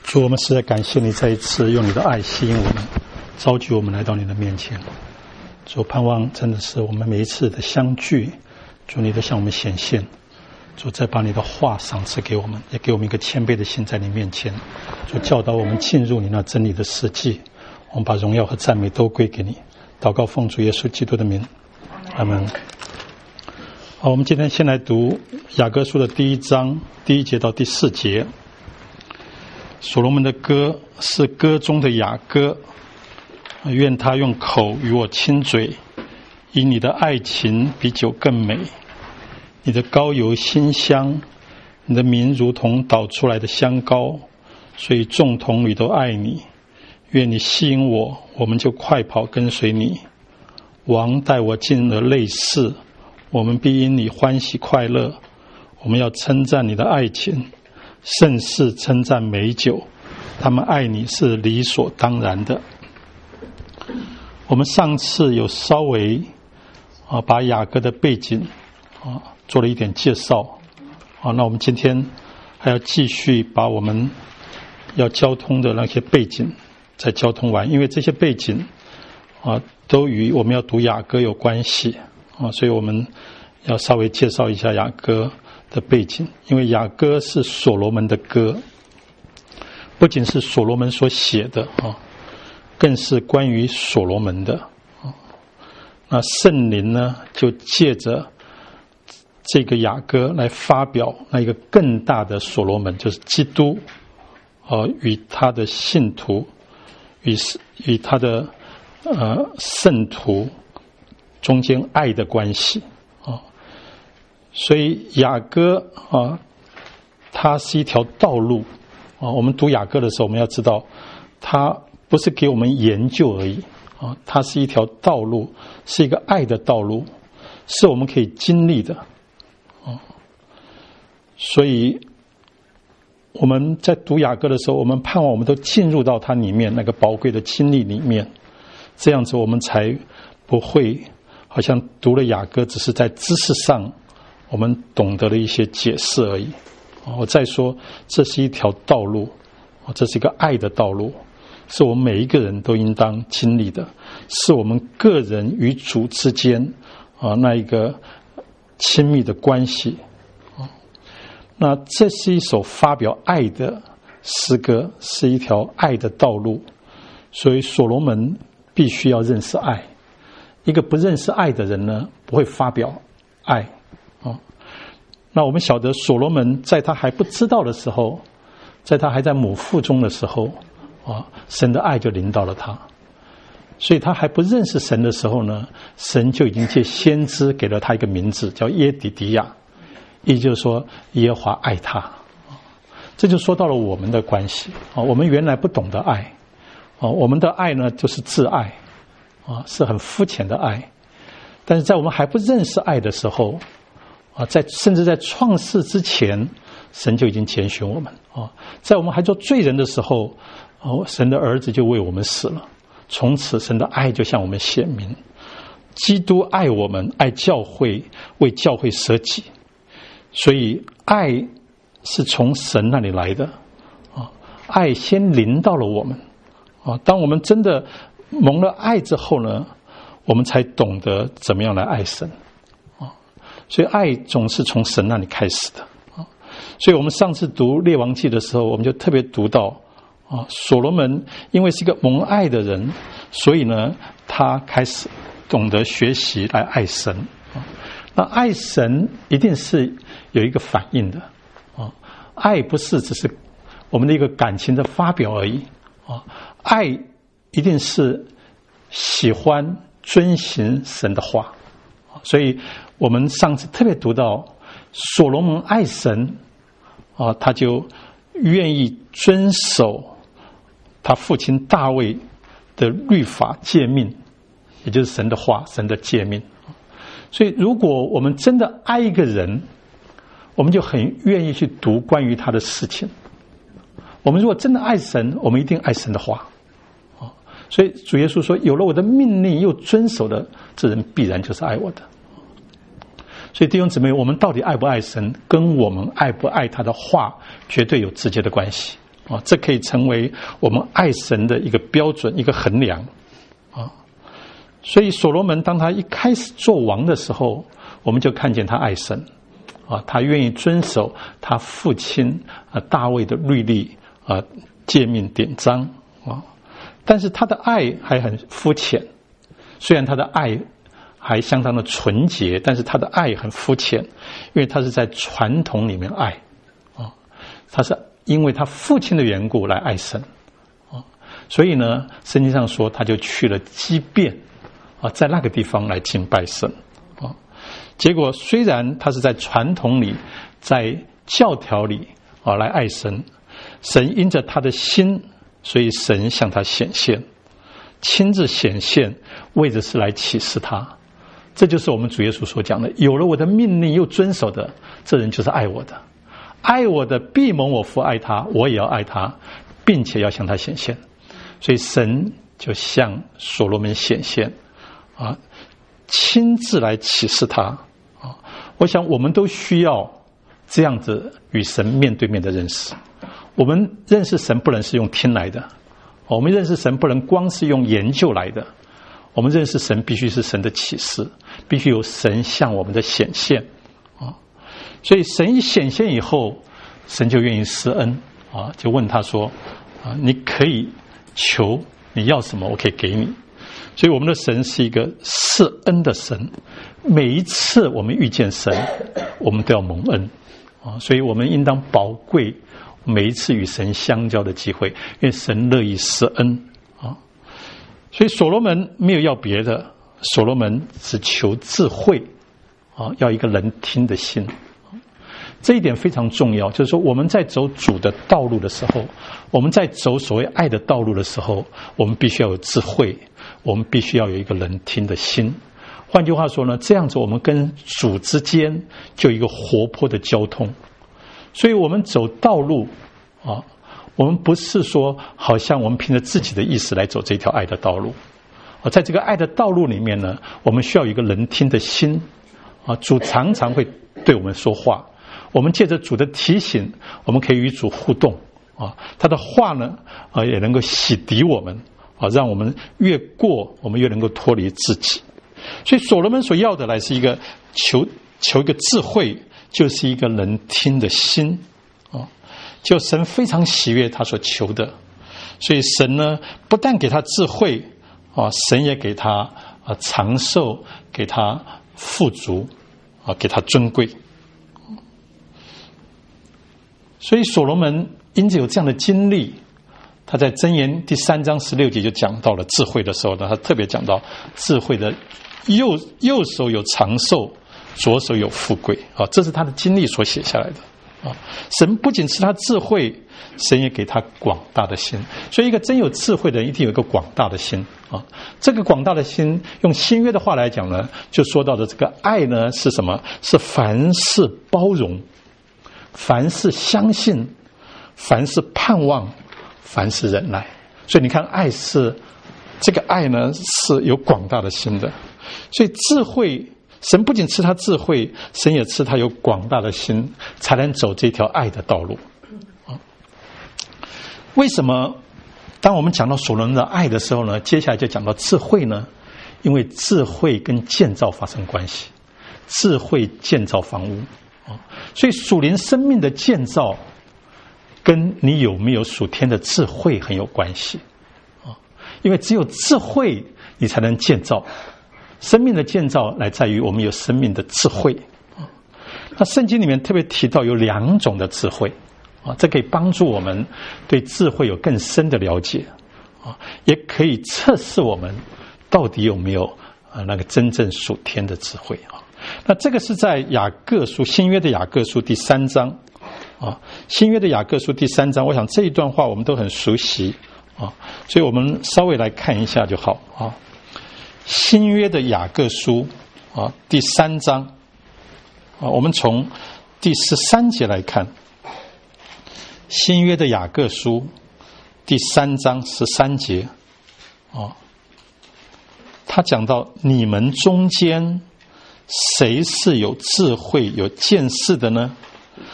主，我们实在感谢你再一次用你的爱吸引我们，召集我们来到你的面前。主，盼望真的是我们每一次的相聚，主你都向我们显现。主，再把你的话赏赐给我们，也给我们一个谦卑的心在你面前。主，教导我们进入你那真理的实际。我们把荣耀和赞美都归给你。祷告奉主耶稣基督的名，阿们。好，我们今天先来读雅歌书的第1章第1节到第4节。所罗门的歌是歌中的雅歌，愿他用口与我亲嘴，以你的爱情比酒更美。你的膏油馨香，你的名如同倒出来的香膏，所以众童女都爱你。愿你吸引我，我们就快跑跟随你。王带我进了内室，我们必因你欢喜快乐。我们要称赞你的爱情，甚是称赞美酒，他们爱你是理所当然的。我们上次有稍微把雅歌的背景做了一点介绍，那我们今天还要继续把我们要交通的那些背景再交通完，因为这些背景都与我们要读雅歌有关系所以我们要稍微介绍一下雅歌的背景。因为雅歌是所罗门的歌，不仅是所罗门所写的更是关于所罗门的那圣灵呢，就借着这个雅歌来发表那一个更大的所罗门，就是基督与他的信徒与他的圣徒中间爱的关系所以雅歌它是一条道路我们读雅歌的时候，我们要知道它不是给我们研究而已它是一条道路，是一个爱的道路，是我们可以经历的所以我们在读雅歌的时候，我们盼望我们都进入到它里面那个宝贵的经历里面，这样子我们才不会好像读了雅歌只是在知识上我们懂得了一些解释而已我再说，这是一条道路这是一个爱的道路，是我们每一个人都应当经历的，是我们个人与主之间那一个亲密的关系那这是一首发表爱的诗歌，是一条爱的道路，所以所罗门必须要认识爱。一个不认识爱的人呢，不会发表爱那我们晓得所罗门在他还不知道的时候，在他还在母腹中的时候神的爱就临到了他。所以他还不认识神的时候呢，神就已经借先知给了他一个名字，叫耶底迪亚，也就是说耶和华爱他这就说到了我们的关系我们原来不懂得爱我们的爱呢就是自爱是很肤浅的爱。但是在我们还不认识爱的时候甚至在创世之前，神就已经拣选我们在我们还做罪人的时候神的儿子就为我们死了，从此神的爱就向我们显明。基督爱我们，爱教会，为教会舍己，所以爱是从神那里来的爱先临到了我们当我们真的蒙了爱之后呢，我们才懂得怎么样来爱神所以爱总是从神那里开始的所以我们上次读列王记的时候，我们就特别读到所罗门因为是一个蒙爱的人，所以呢他开始懂得学习来爱神那爱神一定是有一个反应的爱不是只是我们的一个感情的发表而已爱一定是喜欢遵行神的话所以我们上次特别读到所罗门爱神他就愿意遵守他父亲大卫的律法诫命，也就是神的话，神的诫命。所以如果我们真的爱一个人，我们就很愿意去读关于他的事情。我们如果真的爱神，我们一定爱神的话所以主耶稣说，有了我的命令又遵守的，这人必然就是爱我的。所以弟兄姊妹，我们到底爱不爱神，跟我们爱不爱他的话绝对有直接的关系啊，这可以成为我们爱神的一个标准，一个衡量啊。所以所罗门当他一开始做王的时候，我们就看见他爱神啊，他愿意遵守他父亲大卫的律例啊、诫命典章啊。但是他的爱还很肤浅，虽然他的爱还相当的纯洁，但是他的爱很肤浅，因为他是在传统里面爱啊，他是因为他父亲的缘故来爱神啊，所以呢，圣经上说他就去了基遍啊，在那个地方来敬拜神啊。结果虽然他是在传统里，在教条里啊来爱神，神因着他的心，所以神向他显现，亲自显现，为的是来启示他。这就是我们主耶稣所讲的，有了我的命令又遵守的，这人就是爱我的。爱我的必蒙我父爱他，我也要爱他，并且要向他显现。所以神就向所罗门显现啊，亲自来启示他啊。我想我们都需要这样子与神面对面的认识。我们认识神不能是用听来的，我们认识神不能光是用研究来的，我们认识神必须是神的启示，必须有神向我们的显现啊。所以神一显现以后，神就愿意施恩啊，就问他说啊，你可以求，你要什么我可以给你。所以我们的神是一个施恩的神，每一次我们遇见神，我们都要蒙恩啊，所以我们应当宝贵每一次与神相交的机会，因为神乐意施恩啊。所以所罗门没有要别的，所罗门只求智慧啊，要一个能听的心。这一点非常重要，就是说我们在走主的道路的时候，我们在走所谓爱的道路的时候，我们必须要有智慧，我们必须要有一个能听的心。换句话说呢，这样子我们跟主之间就有一个活泼的交通。所以我们走道路啊，我们不是说好像我们凭着自己的意识来走这条爱的道路啊，在这个爱的道路里面呢，我们需要有一个能听的心啊。主常常会对我们说话，我们借着主的提醒，我们可以与主互动啊。他的话呢也能够洗涤我们啊，让我们越过，我们越能够脱离自己。所以所罗门所要的来是一个求一个智慧，就是一个能听的心啊。就神非常喜悦他所求的，所以神呢不但给他智慧啊，神也给他长寿，给他富足啊，给他尊贵。所以所罗门因着有这样的经历，他在箴言第3章16节就讲到了智慧的时候呢，他特别讲到智慧的右手有长寿，左手有富贵啊，这是他的经历所写下来的啊。神不仅是他智慧，神也给他广大的心。所以一个真有智慧的人一定有一个广大的心啊。这个广大的心，用新约的话来讲呢，就说到的这个爱呢是什么？是凡事包容，凡事相信，凡事盼望，凡事忍耐。所以你看，爱是这个爱呢是有广大的心的。所以智慧，神不仅赐他智慧，神也赐他有广大的心，才能走这条爱的道路啊。为什么当我们讲到所罗门的爱的时候呢，接下来就讲到智慧呢？因为智慧跟建造发生关系，智慧建造房屋啊。所以属灵生命的建造跟你有没有属天的智慧很有关系啊。因为只有智慧你才能建造，生命的建造来在于我们有生命的智慧啊。那圣经里面特别提到有2种的智慧啊，这可以帮助我们对智慧有更深的了解啊，也可以测试我们到底有没有那个真正属天的智慧啊。那这个是在雅各书，新约的雅各书第3章啊，新约的雅各书第3章，我想这一段话我们都很熟悉啊，所以我们稍微来看一下就好啊。新约的雅各书啊，第3章啊，我们从第13节来看。新约的雅各书第3章13节啊，他讲到你们中间谁是有智慧有见识的呢？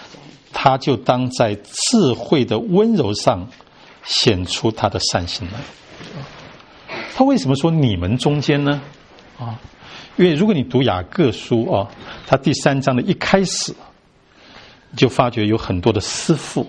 他就当在智慧的温柔上显出他的善行来。他为什么说你们中间呢？因为如果你读雅各书他第3章的一开始，你就发觉有很多的师傅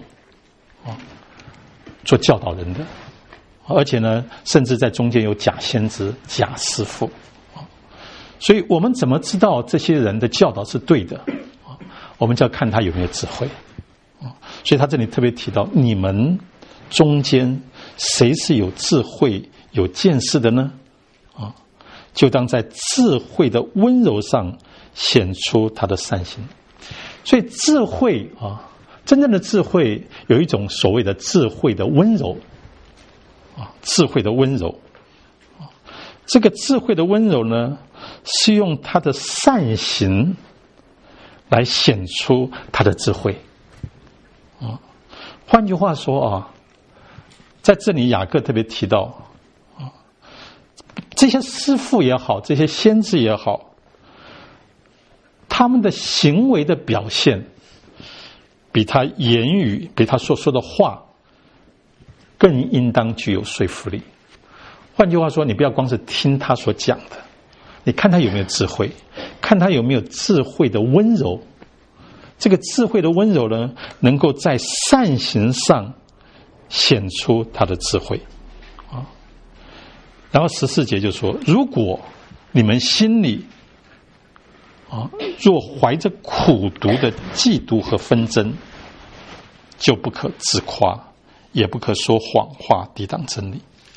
做教导人的，而且呢，甚至在中间有假先知、假师傅。所以我们怎么知道这些人的教导是对的？我们就要看他有没有智慧。所以他这里特别提到，你们中间谁是有智慧、有见识的呢？就当在智慧的温柔上显出他的善行。所以智慧真正的智慧有一种所谓的智慧的温柔智慧的温柔。这个智慧的温柔呢，是用他的善行来显出他的智慧。换句话说在这里雅各特别提到这些师父也好，这些先知也好，他们的行为的表现比他言语，比他所说的话更应当具有说服力。换句话说，你不要光是听他所讲的，你看他有没有智慧，看他有没有智慧的温柔。这个智慧的温柔呢，能够在善行上显出他的智慧然后14节就说，如果你们心里若怀着苦毒的嫉妒和纷争，就不可自夸，也不可说谎话抵挡真理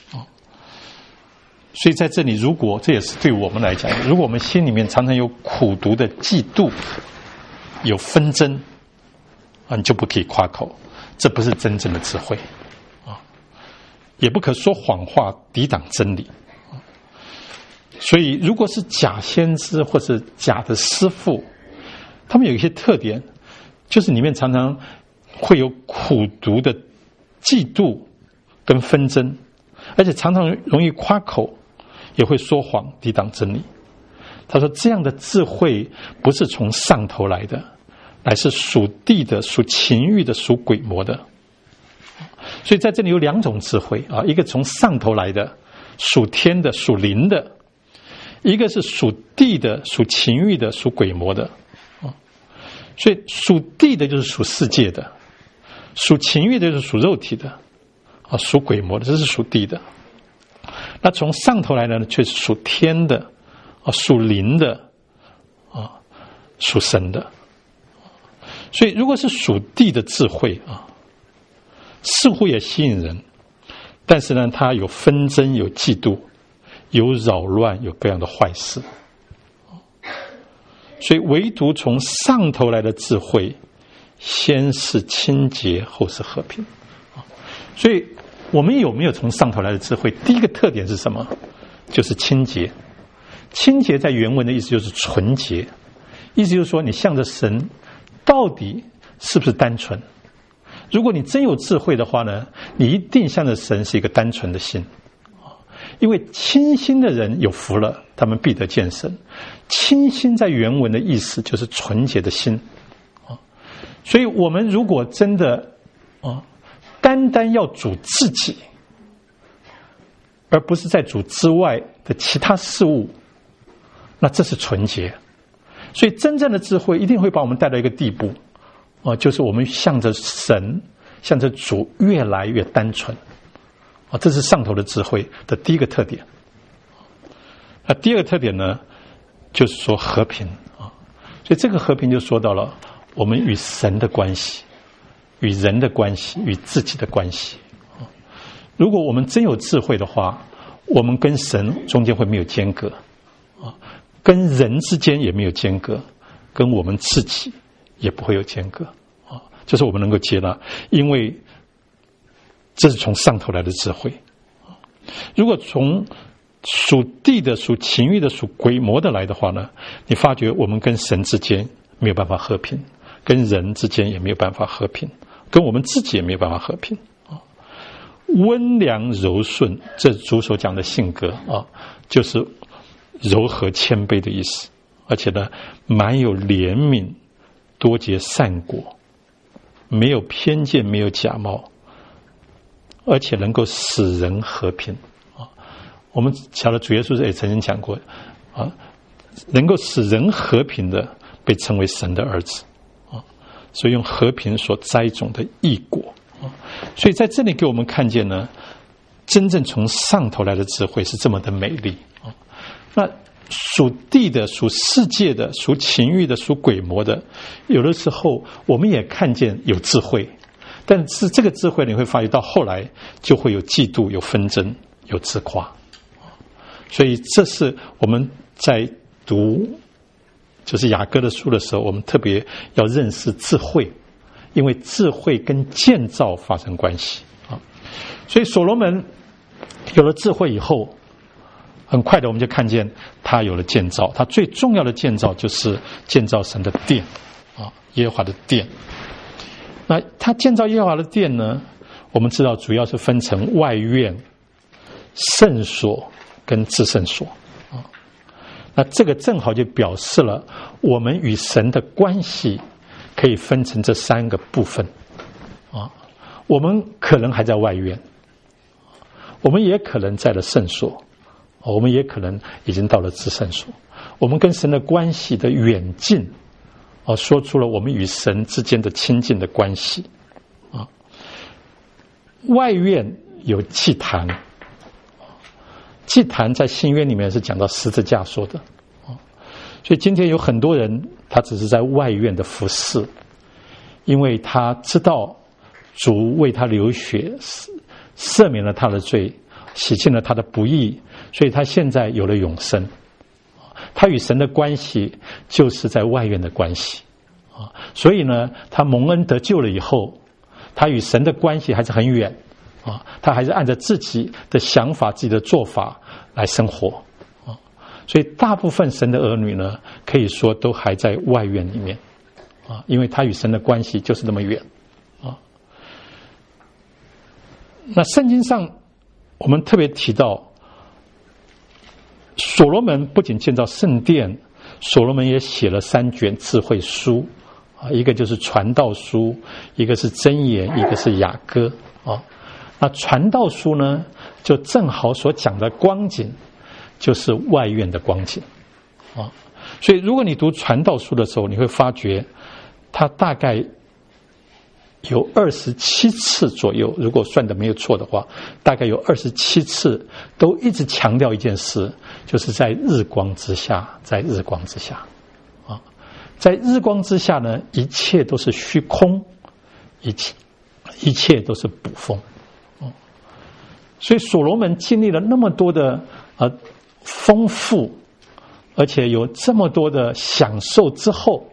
所以在这里，如果这也是对我们来讲，如果我们心里面常常有苦毒的嫉妒，有纷争你就不可以夸口，这不是真正的智慧也不可说谎话抵挡真理所以如果是假先知或是假的师父，他们有一些特点，就是里面常常会有苦毒的嫉妒跟纷争，而且常常容易夸口，也会说谎抵挡真理。他说这样的智慧不是从上头来的，乃是属地的、属情欲的、属鬼魔的。所以在这里有2种智慧一个从上头来的，属天的、属灵的；一个是属地的、属情欲的、属鬼魔的所以属地的就是属世界的，属情欲的就是属肉体的属鬼魔的，这是属地的。那从上头来的呢，却是属天的属灵的属神的。所以如果是属地的智慧似乎也吸引人，但是呢，它有纷争，有嫉妒，有扰乱，有各样的坏事。所以唯独从上头来的智慧，先是清洁，后是和平。所以我们有没有从上头来的智慧？第一个特点是什么？就是清洁。清洁在原文的意思就是纯洁，意思就是说你向着神到底是不是单纯。如果你真有智慧的话呢，你一定向着神是一个单纯的心。因为清心的人有福了，他们必得见神。清心在原文的意思就是纯洁的心所以我们如果真的单单要主自己，而不是在主之外的其他事物，那这是纯洁。所以真正的智慧一定会把我们带到一个地步就是我们向着神，向着主越来越单纯这是上头的智慧的第一个特点。那第二个特点呢，就是说和平所以这个和平就说到了我们与神的关系，与人的关系，与自己的关系如果我们真有智慧的话，我们跟神中间会没有间隔跟人之间也没有间隔，跟我们自己也不会有间隔就是我们能够接纳，因为这是从上头来的智慧。如果从属地的、属情欲的、属鬼魔的来的话呢，你发觉我们跟神之间没有办法和平，跟人之间也没有办法和平，跟我们自己也没有办法和平温良柔顺，这主所讲的性格就是柔和谦卑的意思，而且呢，蛮有怜悯，多结善果没有偏见，没有假冒，而且能够使人和平啊。我们晓得主耶稣也曾经讲过啊，能够使人和平的被称为神的儿子啊，所以用和平所栽种的义果啊。所以在这里给我们看见呢，真正从上头来的智慧是这么的美丽啊。那属地的、属世界的、属情欲的、属鬼魔的，有的时候我们也看见有智慧，但是这个智慧你会发觉到后来就会有嫉妒、有纷争、有自夸。所以这是我们在读就是雅各的书的时候，我们特别要认识智慧，因为智慧跟建造发生关系啊。所以所罗门有了智慧以后，很快的我们就看见他有了建造，他最重要的建造就是建造神的殿啊，耶和华的殿。那他建造耶和华的殿呢，我们知道主要是分成外院、圣所跟至圣所啊。那这个正好就表示了我们与神的关系可以分成这三个部分啊。我们可能还在外院，我们也可能在了圣所，我们也可能已经到了至圣所。我们跟神的关系的远近说出了我们与神之间的亲近的关系啊。外院有祭坛，祭坛在新约里面是讲到十字架说的啊。所以今天有很多人他只是在外院的服侍，因为他知道主为他流血，赦免了他的罪，洗净了他的不义，所以他现在有了永生。他与神的关系就是在外院的关系啊，所以呢，他蒙恩得救了以后，他与神的关系还是很远啊，他还是按照自己的想法、自己的做法来生活啊。所以大部分神的儿女呢，可以说都还在外院里面啊，因为他与神的关系就是那么远啊。那圣经上我们特别提到，所罗门不仅建造圣殿，所罗门也写了3卷智慧书啊，一个就是传道书，一个是箴言，一个是雅歌啊。那传道书呢，就正好所讲的光景就是外院的光景啊。所以如果你读传道书的时候，你会发觉它大概有27次左右，如果算的没有错的话，大概有27次都一直强调一件事，就是在日光之下，在日光之下啊，在日光之下呢，一切都是虚空，一切都是捕风。所以所罗门经历了那么多的丰富，而且有这么多的享受之后，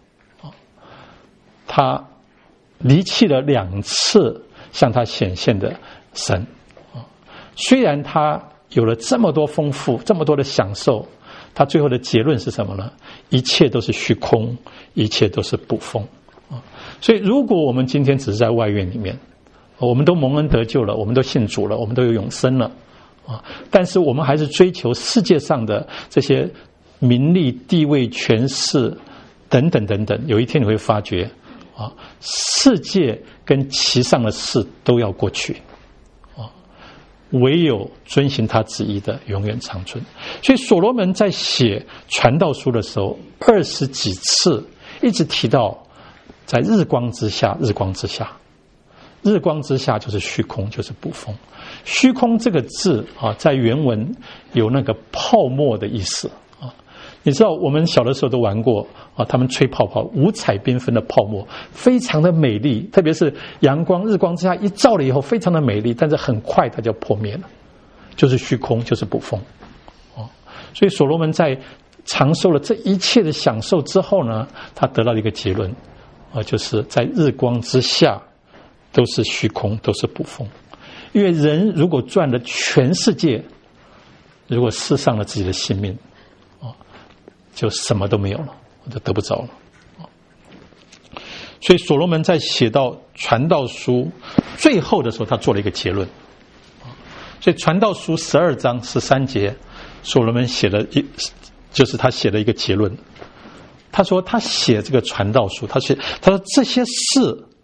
他离弃了2次向他显现的神啊。虽然他有了这么多丰富，这么多的享受，他最后的结论是什么呢？一切都是虚空，一切都是捕风啊。所以如果我们今天只是在外院里面，我们都蒙恩得救了，我们都信主了，我们都有永生了啊，但是我们还是追求世界上的这些名利、地位、权势等等等等，有一天你会发觉啊，世界跟其上的事都要过去啊，唯有遵行他旨意的永远长存。所以所罗门在写传道书的时候，20几次一直提到在日光之下，日光之下，日光之下就是虚空，就是捕风。虚空这个字啊，在原文有那个泡沫的意思啊。你知道我们小的时候都玩过啊，他们吹泡泡，五彩缤纷的泡沫，非常的美丽，特别是阳光日光之下一照了以后，非常的美丽，但是很快它就破灭了，就是虚空，就是捕风啊。所以所罗门在尝受了这一切的享受之后呢，他得到了一个结论啊，就是在日光之下都是虚空，都是捕风。因为人如果赚了全世界，如果失丧了自己的性命就什么都没有了，就得不着了。所以所罗门在写到传道书最后的时候，他做了一个结论。所以传道书12章13节，所罗门写了就是他写了一个结论。他说他写这个传道书，他说这些事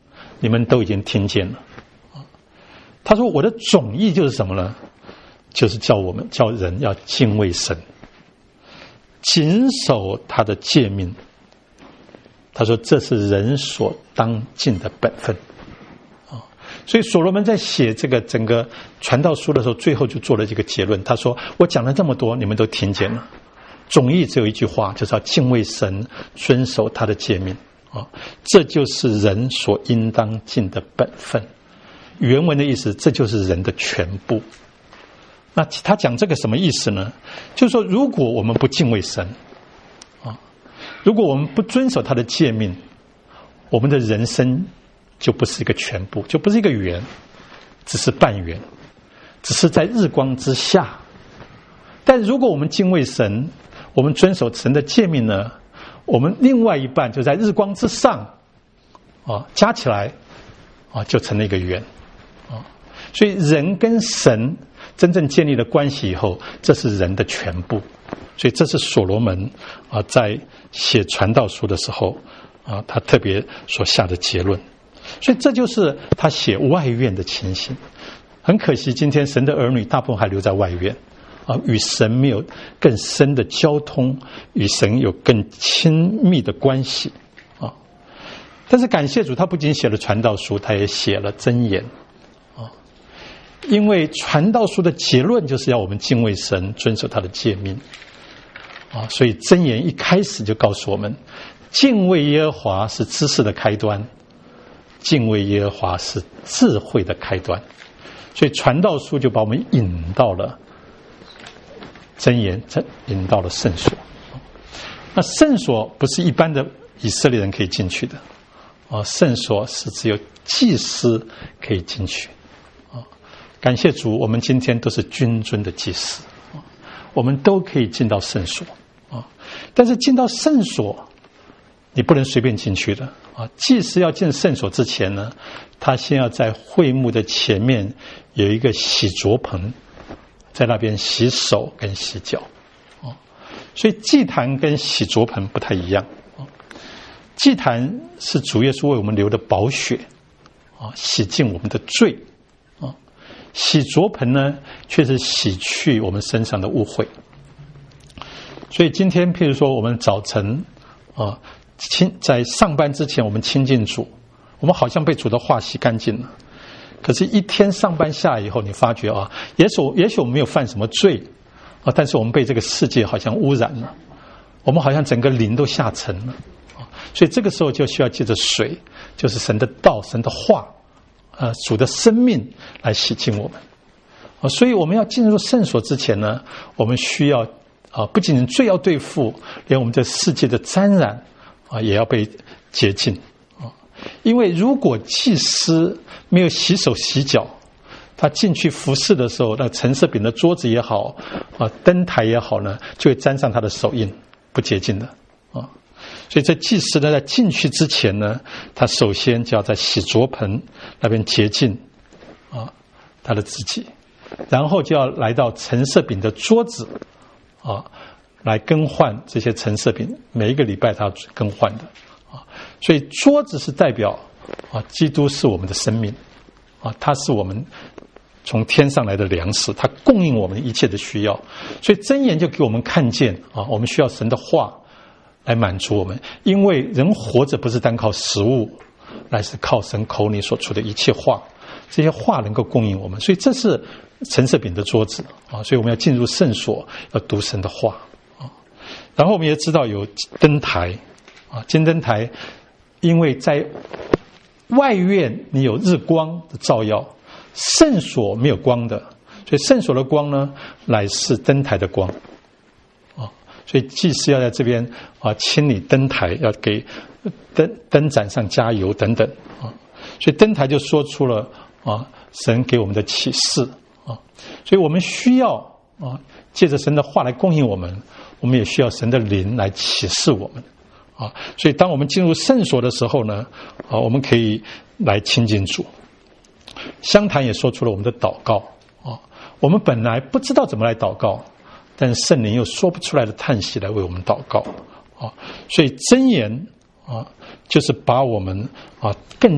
你们都已经听见了。他说我的总意就是什么呢？就是叫人要敬畏神，谨守他的诫命。他说这是人所当尽的本分。所以所罗门在写这个整个传道书的时候，最后就做了这个结论。他说我讲了这么多，你们都听见了，总意只有一句话，就是要敬畏神，遵守他的诫命。这就是人所应当尽的本分。原文的意思，这就是人的全部。那他讲这个什么意思呢？就是说如果我们不敬畏神，如果我们不遵守他的诫命，我们的人生就不是一个全部，就不是一个圆，只是半圆，只是在日光之下。但如果我们敬畏神，我们遵守神的诫命呢，我们另外一半就在日光之上，加起来就成了一个圆。所以人跟神真正建立了关系以后，这是人的全部。所以这是所罗门在写传道书的时候他特别所下的结论。所以这就是他写外院的情形。很可惜今天神的儿女大部分还留在外院，与神没有更深的交通，与神有更亲密的关系。但是感谢主，他不仅写了传道书，他也写了箴言。因为传道书的结论就是要我们敬畏神，遵守他的诫命。所以箴言一开始就告诉我们，敬畏耶和华是知识的开端，敬畏耶和华是智慧的开端。所以传道书就把我们引到了箴言，引到了圣所。那圣所不是一般的以色列人可以进去的，圣所是只有祭司可以进去。感谢主，我们今天都是君尊的祭司，我们都可以进到圣所。但是进到圣所你不能随便进去的。祭司要进圣所之前呢，他先要在会幕的前面有一个洗濯盆，在那边洗手跟洗脚。所以祭坛跟洗濯盆不太一样。祭坛是主耶稣为我们流的宝血，洗净我们的罪。洗濯盆呢，却是洗去我们身上的污秽。所以今天譬如说我们早晨在上班之前我们亲近主，我们好像被主的话洗干净了。可是一天上班下来以后，你发觉也许我们没有犯什么罪但是我们被这个世界好像污染了，我们好像整个灵都下沉了。所以这个时候就需要借着水，就是神的道，神的话，主的生命来洗净我们。所以我们要进入圣所之前呢，我们需要不仅仅罪要对付，连我们这世界的沾染也要被洁净。因为如果祭司没有洗手洗脚，他进去服侍的时候，那陈设饼的桌子也好灯台也好呢，就会沾上他的手印，不洁净的。所以这祭司呢，在进去之前呢，他首先就要在洗濯盆那边洁净他的自己，然后就要来到陈设饼的桌子来更换这些陈设饼，每一个礼拜他要更换的。所以桌子是代表基督是我们的生命他是我们从天上来的粮食，他供应我们一切的需要。所以箴言就给我们看见我们需要神的话来满足我们，因为人活着不是单靠食物，乃是靠神口里所出的一切话，这些话能够供应我们。所以这是陈设饼的桌子所以我们要进入圣所，要读神的话然后我们也知道有灯台金灯台，因为在外院你有日光的照耀，圣所没有光的，所以圣所的光呢，乃是灯台的光所以祭司要在这边清理灯台，要给灯盏上加油等等所以灯台就说出了神给我们的启示所以我们需要借着神的话来供应我们，我们也需要神的灵来启示我们所以当我们进入圣所的时候呢我们可以来亲近主。香坛也说出了我们的祷告我们本来不知道怎么来祷告，但圣灵又说不出来的叹息来为我们祷告所以箴言就是把我们更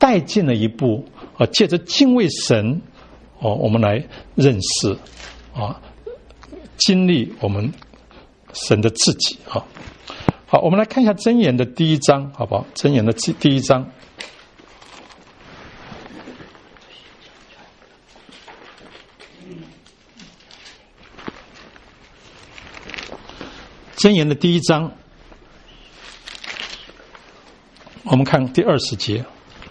带进了一步借着敬畏神我们来认识经历我们神的自己好，我们来看一下箴言的第1章，好不好？箴言的第1章。箴言的第1章，我们看第20节。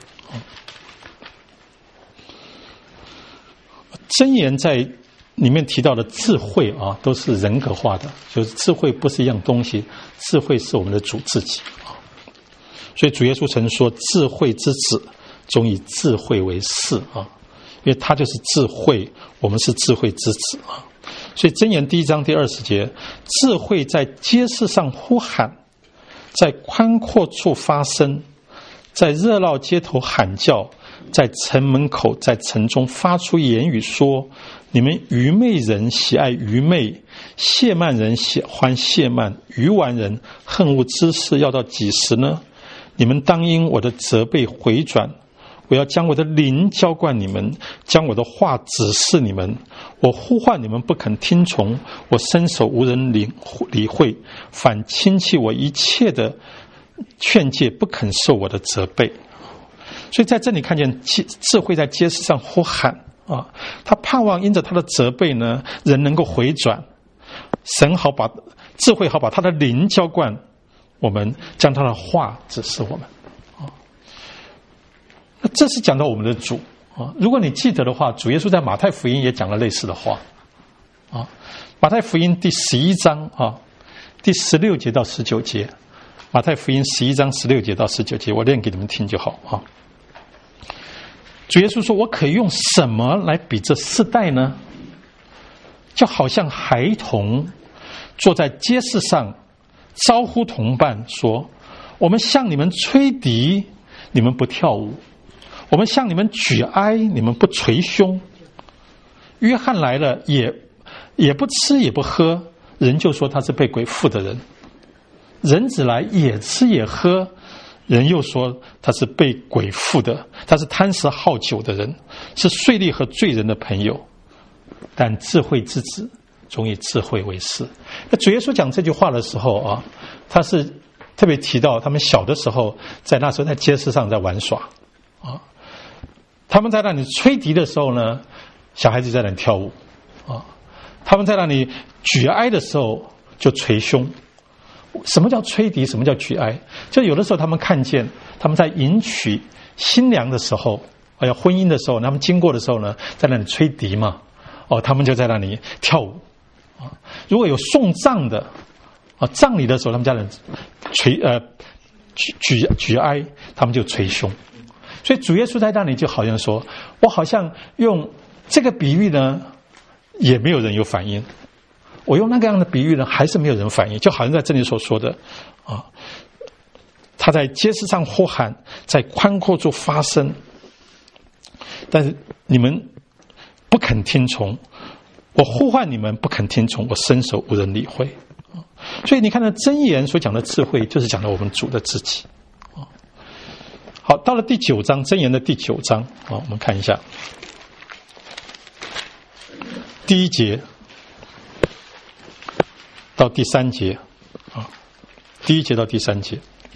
箴言在里面提到的智慧都是人格化的，就是智慧不是一样东西，智慧是我们的主自己所以主耶稣曾说，智慧之子总以智慧为是因为他就是智慧，我们是智慧之子所以箴言第1章第20节，智慧在街市上呼喊，在宽阔处发声，在热闹街头喊叫，在城门口，在城中发出言语说，你们愚昧人喜爱愚昧，亵慢人喜欢亵慢，愚顽人恨恶知识，要到几时呢？你们当因我的责备回转，我要将我的灵浇灌你们，将我的话指示你们。我呼唤你们不肯听从，我伸手无人理会，反轻弃我一切的劝诫，不肯受我的责备。所以在这里看见智慧在街市上呼喊他盼望因着他的责备呢，人能够回转，神智慧好把他的灵浇灌我们，将他的话指示我们那这是讲到我们的主如果你记得的话，主耶稣在马太福音也讲了类似的话马太福音第11章第16节到19节，马太福音11章16节到19节，我念给你们听就好主耶稣说，我可以用什么来比这世代呢？就好像孩童坐在街市上招呼同伴说，我们向你们吹笛，你们不跳舞，我们向你们举哀，你们不捶胸。约翰来了也不吃也不喝，人就说他是被鬼附的人。人子来也吃也喝，人又说他是被鬼附的，他是贪食好酒的人，是税吏和罪人的朋友。但智慧之子总以智慧为是。那主耶稣讲这句话的时候他是特别提到他们小的时候，那时候在街市上在玩耍他们在那里吹笛的时候呢，小孩子在那里跳舞他们在那里举哀的时候就捶胸。什么叫吹笛，什么叫举哀？就有的时候他们看见他们在迎娶新娘的时候要婚姻的时候，他们经过的时候呢，在那里吹笛嘛他们就在那里跳舞如果有送葬的葬礼的时候，他们在那里举哀，他们就捶胸。所以主耶稣在那里就好像说，我好像用这个比喻呢，也没有人有反应，我用那个样的比喻呢，还是没有人反应，就好像在这里所说的他在街市上呼喊，在宽阔处发声，但是你们不肯听从，我呼唤你们不肯听从，我伸手无人理会所以你看到箴言所讲的智慧，就是讲到我们主的自己好，到了第9章，箴言的第9章我们看一下第1节到第3节第1节到第3节，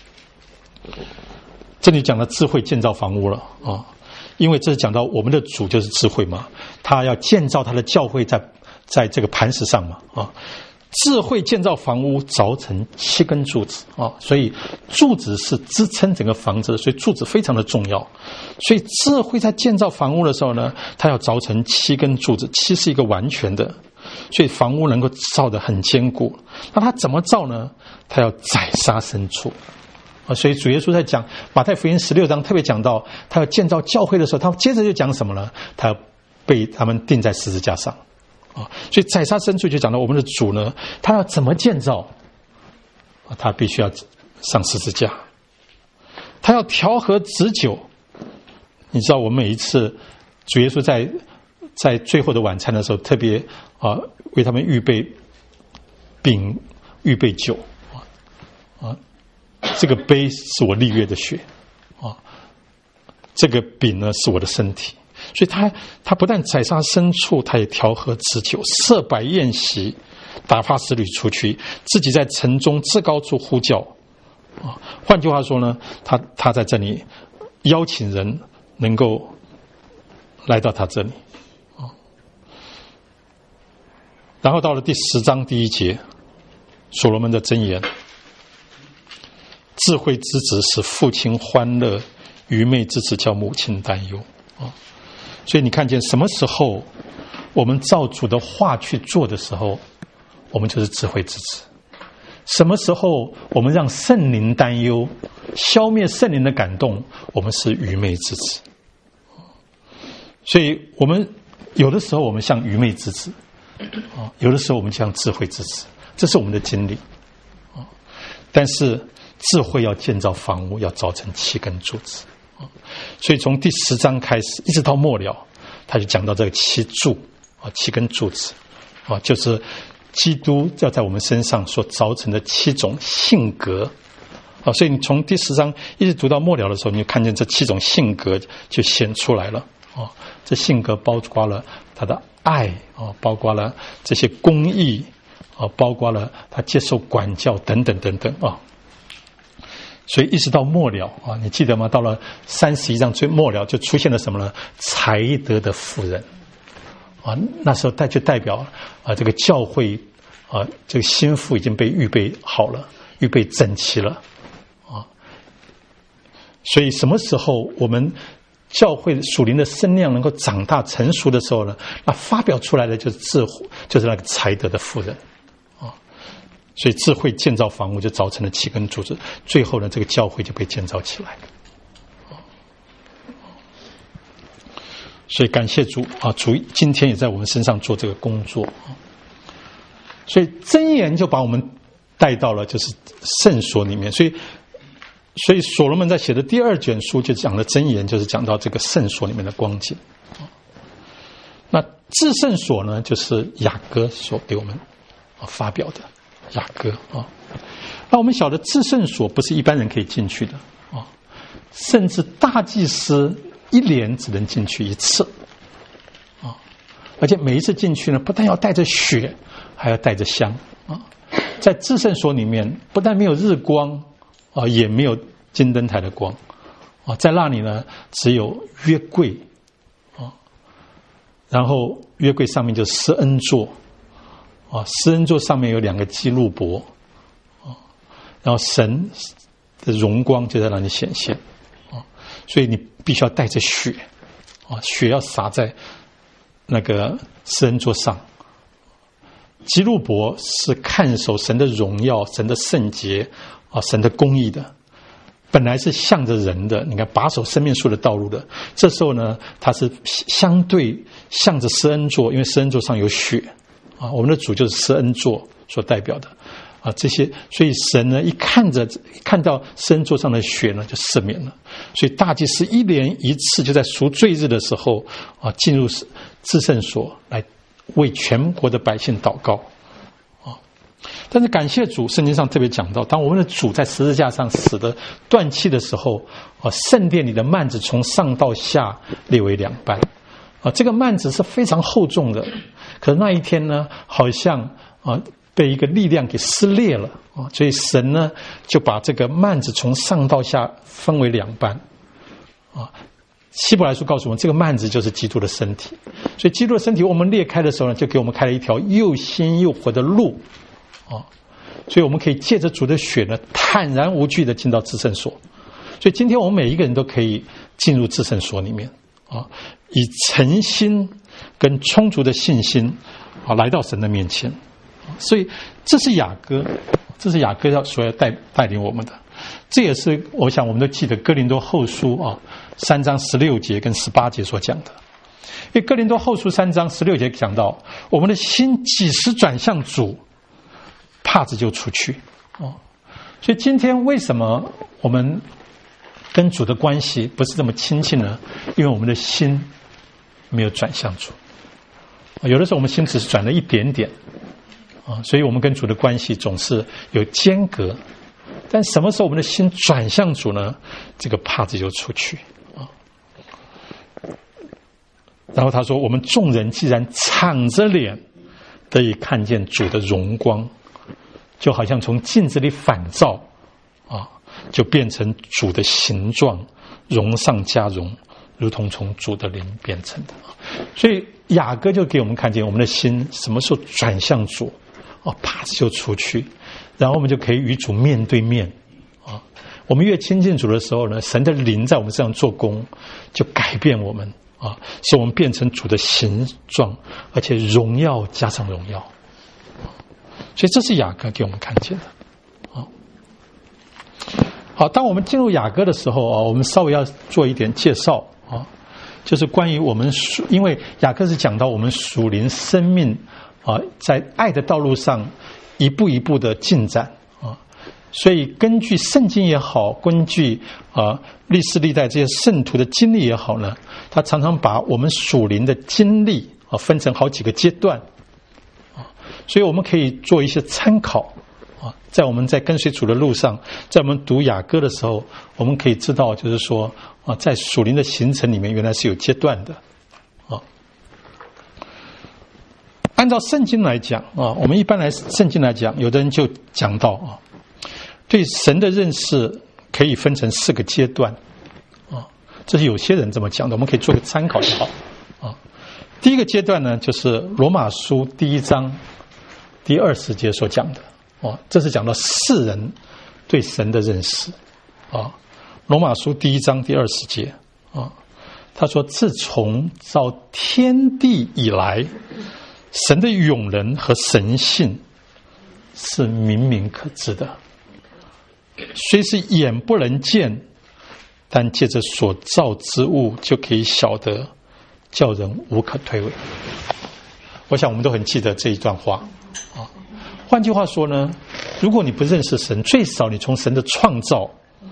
这里讲了智慧建造房屋了因为这是讲到我们的主就是智慧嘛，他要建造他的教会在这个磐石上嘛智慧建造房屋，凿成7根柱子所以柱子是支撑整个房子的，所以柱子非常的重要。所以智慧在建造房屋的时候呢，他要凿成7根柱子，7是一个完全的，所以房屋能够造得很坚固。那他怎么造呢？他要宰杀牲畜所以主耶稣在讲马太福音16章特别讲到他要建造教会的时候，他接着就讲什么呢？他要被他们钉在十字架上所以宰杀牲畜就讲到我们的主呢，他要怎么建造他必须要上十字架，他要调和止酒。你知道我们每一次主耶稣在最后的晚餐的时候，特别为他们预备饼，预备酒这个杯是我立约的血这个饼呢是我的身体。所以他不但宰杀牲畜，他也调和脂酒，设摆宴席，打发使女出去，自己在城中至高处呼叫。换句话说呢，他在这里邀请人能够来到他这里。然后到了第10章第1节，所罗门的箴言：智慧之子使父亲欢乐，愚昧之子叫母亲担忧。所以你看见什么时候我们照主的话去做的时候，我们就是智慧之子；什么时候我们让圣灵担忧，消灭圣灵的感动，我们是愚昧之子。所以我们有的时候我们像愚昧之子，有的时候我们像智慧之子，这是我们的经历。但是智慧要建造房屋，要凿成7根柱子。所以从第10章开始一直到末了，他就讲到这个7柱，7根柱子，就是基督要在我们身上所凿成的7种性格。所以你从第10章一直读到末了的时候，你就看见这7种性格就显出来了。这性格包括了他的爱，包括了这些公义，包括了他接受管教等等等等啊。所以一直到末了啊，你记得吗？到了31章最末了，就出现了什么呢？才德的妇人啊，那时候就代表这个教会这个心腹已经被预备好了，预备整齐了啊。所以什么时候我们教会属灵的身量能够长大成熟的时候呢？那发表出来的就是智慧，就是那个才德的妇人。所以智慧建造房屋就凿成了7根柱子，最后呢，这个教会就被建造起来。所以感谢主啊，主今天也在我们身上做这个工作。所以箴言就把我们带到了就是圣所里面。所以所罗门在写的第2卷书就讲了箴言，就是讲到这个圣所里面的光景。那至圣所呢，就是雅各所给我们发表的。雅各啊，那我们晓得至圣所不是一般人可以进去的啊，甚至大祭司1年只能进去1次啊，而且每一次进去呢，不但要带着血，还要带着香啊。在至圣所里面，不但没有日光啊，也没有金灯台的光啊，在那里呢，只有约柜啊，然后约柜上面就是施恩座。施恩座上面有2个基路伯，然后神的荣光就在那里显现，所以你必须要带着血，血要洒在那个施恩座上。基路伯是看守神的荣耀、神的圣洁、神的公义的，本来是向着人的，你看把守生命树的道路的，这时候呢，他是相对向着施恩座，因为施恩座上有血。我们的主就是施恩座所代表的这些，所以神呢一看到施恩座上的血呢，就赦免了。所以大祭司1年1次就在赎罪日的时候进入至圣所来为全国的百姓祷告但是感谢主，圣经上特别讲到，当我们的主在十字架上死的断气的时候圣殿里的幔子从上到下裂为2半这个幔子是非常厚重的，可是那一天呢，好像被一个力量给撕裂了所以神呢就把这个幔子从上到下分为2半希伯来书告诉我们，这个幔子就是基督的身体，所以基督的身体我们裂开的时候呢，就给我们开了一条又新又活的路所以我们可以借着主的血呢，坦然无惧的进到至圣所。所以今天我们每一个人都可以进入至圣所里面以诚心跟充足的信心来到神的面前。所以这是雅各所要带领我们的。这也是我想我们都记得哥林多后书3章16节跟18节所讲的。因为哥林多后书3章16节讲到，我们的心几时转向主，帕子就出去所以今天为什么我们跟主的关系不是这么亲近呢？因为我们的心没有转向主。有的时候我们心只是转了一点点所以我们跟主的关系总是有间隔。但什么时候我们的心转向主呢？这个帕子就出去然后他说，我们众人既然敞着脸得以看见主的荣光，就好像从镜子里反照啊，就变成主的形状，荣上加荣，如同从主的灵变成的。所以雅歌就给我们看见我们的心什么时候转向主啪就出去，然后我们就可以与主面对面啊。我们越亲近主的时候呢，神的灵在我们身上做工，就改变我们啊，使我们变成主的形状，而且荣耀加上荣耀。所以这是雅歌给我们看见的。好，当我们进入雅歌的时候我们稍微要做一点介绍就是关于我们因为雅歌是讲到我们属灵生命在爱的道路上一步一步的进展所以根据圣经也好，根据历史历代这些圣徒的经历也好呢，他常常把我们属灵的经历分成好几个阶段所以我们可以做一些参考在我们在跟随主的路上，在我们读雅歌的时候，我们可以知道就是说在属灵的行程里面原来是有阶段的按照圣经来讲我们一般来圣经来讲，有的人就讲到对神的认识可以分成4个阶段这是有些人这么讲的，我们可以做个参考就好第一个阶段呢，就是罗马书第1章第20节所讲的这是讲到世人对神的认识罗马书第1章第20节他说，自从造天地以来，神的永能和神性是明明可知的，虽是眼不能见，但借着所造之物就可以晓得，叫人无可推诿。我想我们都很记得这一段话换句话说呢，如果你不认识神，最少你从神的创造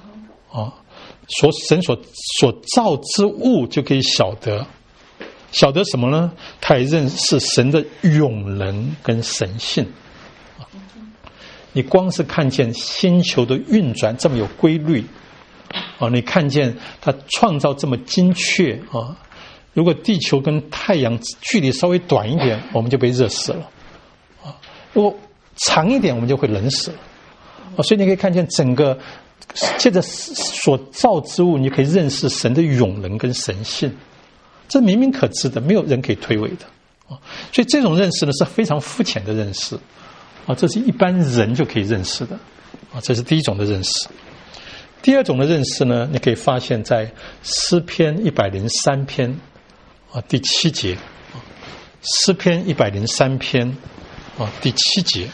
神所造之物就可以晓得什么呢？他也认识神的永能跟神性你光是看见星球的运转这么有规律你看见他创造这么精确如果地球跟太阳距离稍微短一点，我们就被热死了如果长一点，我们就会冷死了所以你可以看见整个借着所造之物，你可以认识神的永能跟神性，这明明可知的，没有人可以推诿的所以这种认识呢是非常肤浅的认识这是一般人就可以认识的这是第一种的认识。第二种的认识呢，你可以发现在诗篇103篇第7节诗篇103篇第7节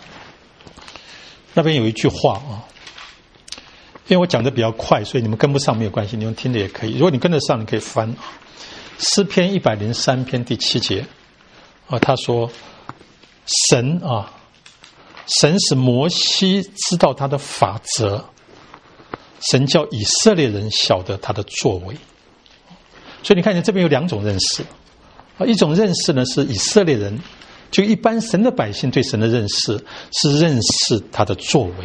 那边有一句话因为我讲的比较快，所以你们跟不上没有关系，你们听的也可以，如果你跟得上你可以翻诗篇103篇第7节他说神使摩西知道他的法则，神叫以色列人晓得他的作为。所以你看见这边有2种认识一种认识呢是以色列人，就一般神的百姓对神的认识是认识他的作为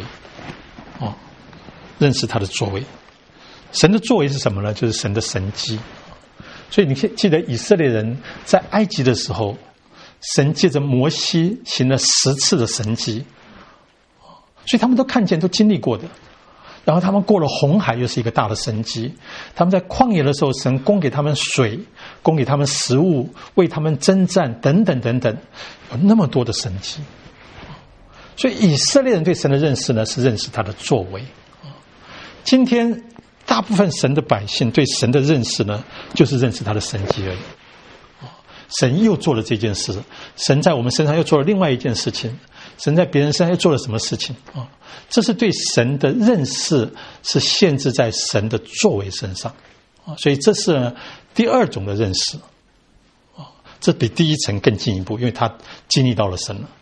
认识他的作为。神的作为是什么呢？就是神的神迹。所以你记得以色列人在埃及的时候，神借着摩西行了10次的神迹所以他们都看见，都经历过的。然后他们过了红海，又是一个大的神迹。他们在旷野的时候，神供给他们水，供给他们食物，为他们征战，等等等等，有那么多的神迹。所以以色列人对神的认识呢，是认识他的作为。今天大部分神的百姓对神的认识呢，就是认识他的神迹而已。神又做了这件事，神在我们身上又做了另外一件事情，神在别人身上又做了什么事情这是对神的认识是限制在神的作为身上所以这是第2种的认识这比第1层更进一步，因为他经历到了神了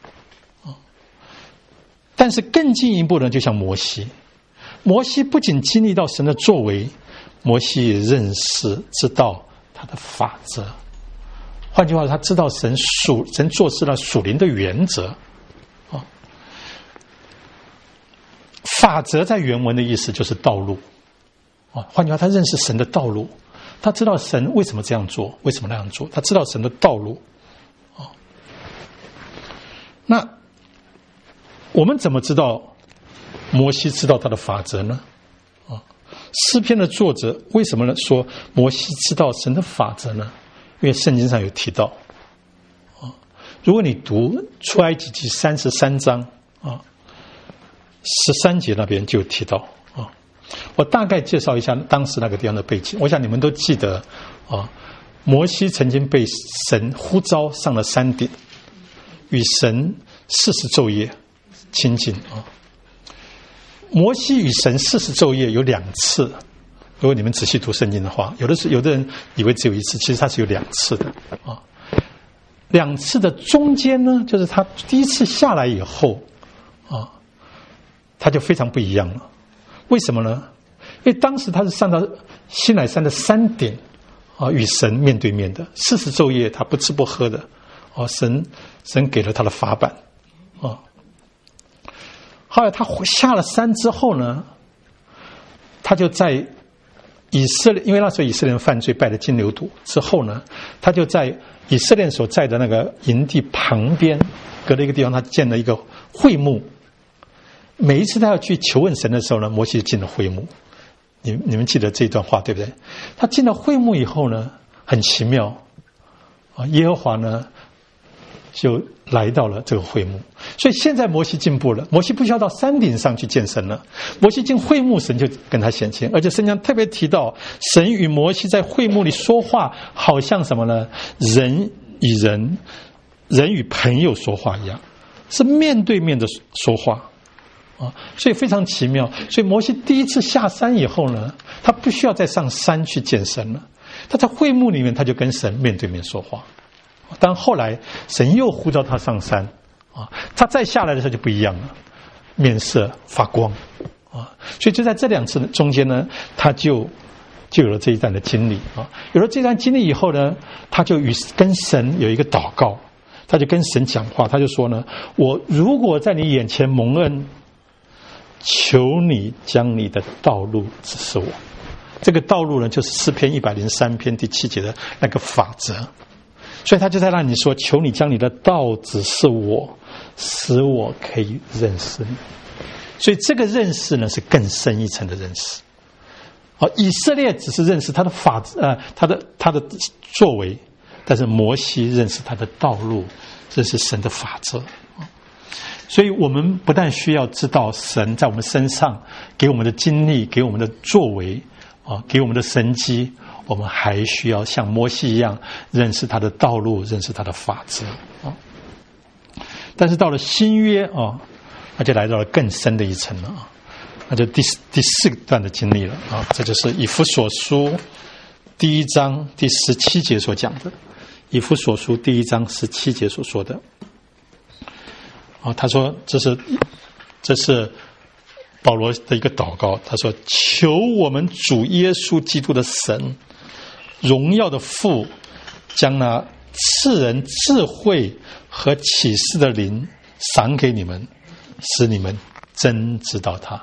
但是更进一步呢，就像摩西不仅经历到神的作为，摩西也知道他的法则。换句话说，他知道神做事了属灵的原则法则在原文的意思就是道路换句话，他认识神的道路， 他知道神为什么这样做，为什么那样做，他知道神的道路。那我们怎么知道摩西知道他的法则呢？诗篇的作者为什么说摩西知道神的法则呢？因为圣经上有提到。如果你读出埃及记33章13节那边就有提到。我大概介绍一下当时那个地方的背景，我想你们都记得摩西曾经被神呼召上了山顶，与神40昼夜亲近。摩西与神40昼夜有2次，如果你们仔细读圣经的话，有的人以为只有1次，其实它是有2次的。2次的中间呢，就是他第一次下来以后他就非常不一样了。为什么呢？因为当时他是上到西乃山的山顶与神面对面的，40昼夜他不吃不喝的神给了他的法版后来他下了山之后呢，他就在以色列，因为那时候以色列人犯罪拜了金牛犊之后呢，他就在以色列所在的那个营地旁边隔了一个地方，他建了一个会幕。每一次他要去求问神的时候呢，摩西进了会幕。你们记得这段话对不对？他进了会幕以后呢，很奇妙耶和华呢就来到了这个会幕。所以现在摩西进步了，摩西不需要到山顶上去见神了，摩西进会幕，神就跟他显现。而且圣经特别提到，神与摩西在会幕里说话，好像什么呢？人与朋友说话一样，是面对面的说话所以非常奇妙。所以摩西第一次下山以后呢，他不需要再上山去见神了，他在会幕里面他就跟神面对面说话。但后来神又呼召他上山他再下来的时候就不一样了，面色发光所以就在这2次中间呢，他就有了这一段的经历有了这段经历以后呢，他就跟神有一个祷告，他就跟神讲话，他就说呢，我如果在你眼前蒙恩，求你将你的道路指示我。这个道路呢，就是诗篇103篇第7节的那个法则。所以他就在那里说，求你将你的道指示我，使我可以认识你。所以这个认识呢，是更深一层的认识以色列只是认识他的法他的作为，但是摩西认识他的道路，这是神的法则所以我们不但需要知道神在我们身上给我们的经历，给我们的作为给我们的神迹，我们还需要像摩西一样认识他的道路，认识他的法则但是到了新约那就来到了更深的一层了那就第4段的经历了这就是以弗所书第1章第17节所讲的。以弗所书第1章17节所说的他说这是保罗的一个祷告，他说，求我们主耶稣基督的神，荣耀的父，将那赐人智慧和启示的灵赏给你们，使你们真知道他。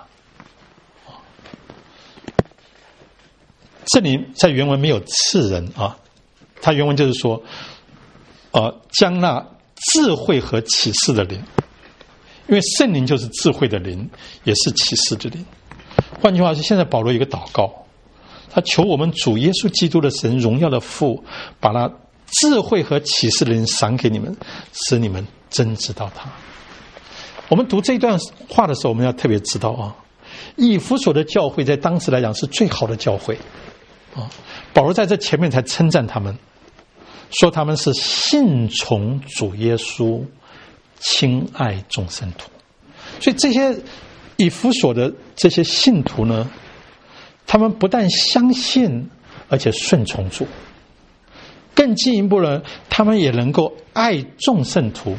这里在原文没有赐人他原文就是说将那智慧和启示的灵，因为圣灵就是智慧的灵，也是启示的灵。换句话说，现在保罗有一个祷告，他求我们主耶稣基督的神，荣耀的父，把那智慧和启示的灵赏给你们，使你们真知道他。我们读这一段话的时候，我们要特别知道以弗所的教会在当时来讲是最好的教会保罗在这前面才称赞他们，说他们是信从主耶稣，亲爱众圣徒。所以这些以弗所的这些信徒呢，他们不但相信，而且顺从主，更进一步呢，他们也能够爱众圣徒。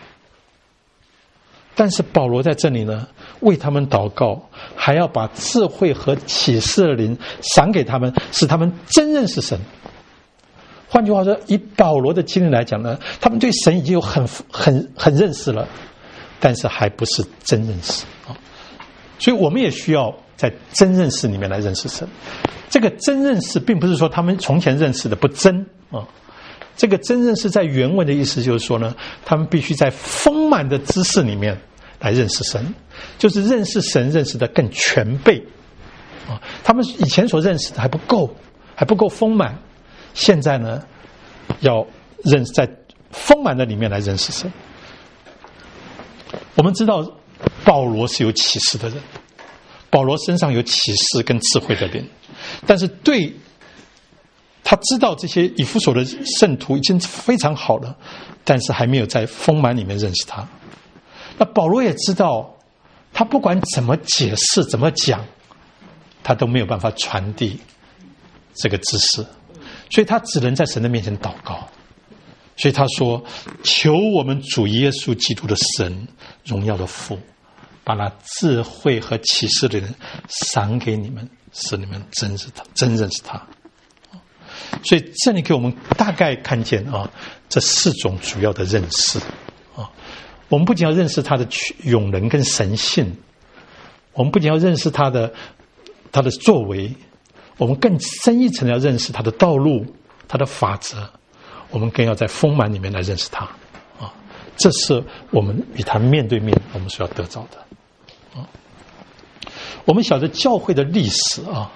但是保罗在这里呢，为他们祷告，还要把智慧和启示的灵赏给他们，使他们真认识神。换句话说，以保罗的经历来讲呢，他们对神已经有很认识了，但是还不是真认识所以我们也需要在真认识里面来认识神。这个真认识并不是说他们从前认识的不真啊，这个真认识在原文的意思就是说呢，他们必须在丰满的知识里面来认识神，就是认识神认识的更全备啊。他们以前所认识的还不够丰满，现在呢要认识在丰满的里面来认识神。我们知道保罗是有启示的人，保罗身上有启示跟智慧的灵，但是对他知道这些以弗所的圣徒已经非常好了，但是还没有在丰满里面认识他。那保罗也知道，他不管怎么解释怎么讲，他都没有办法传递这个知识，所以他只能在神的面前祷告。所以他说，求我们主耶稣基督的神荣耀的父，把那智慧和启示的人赏给你们，使你们真认识他。所以这里给我们大概看见啊，这4种主要的认识啊。我们不仅要认识他的永能跟神性，我们不仅要认识他的作为，我们更深一层要认识他的道路、他的法则，我们更要在丰满里面来认识他啊。这是我们与他面对面我们所要得着的啊。我们晓得教会的历史啊，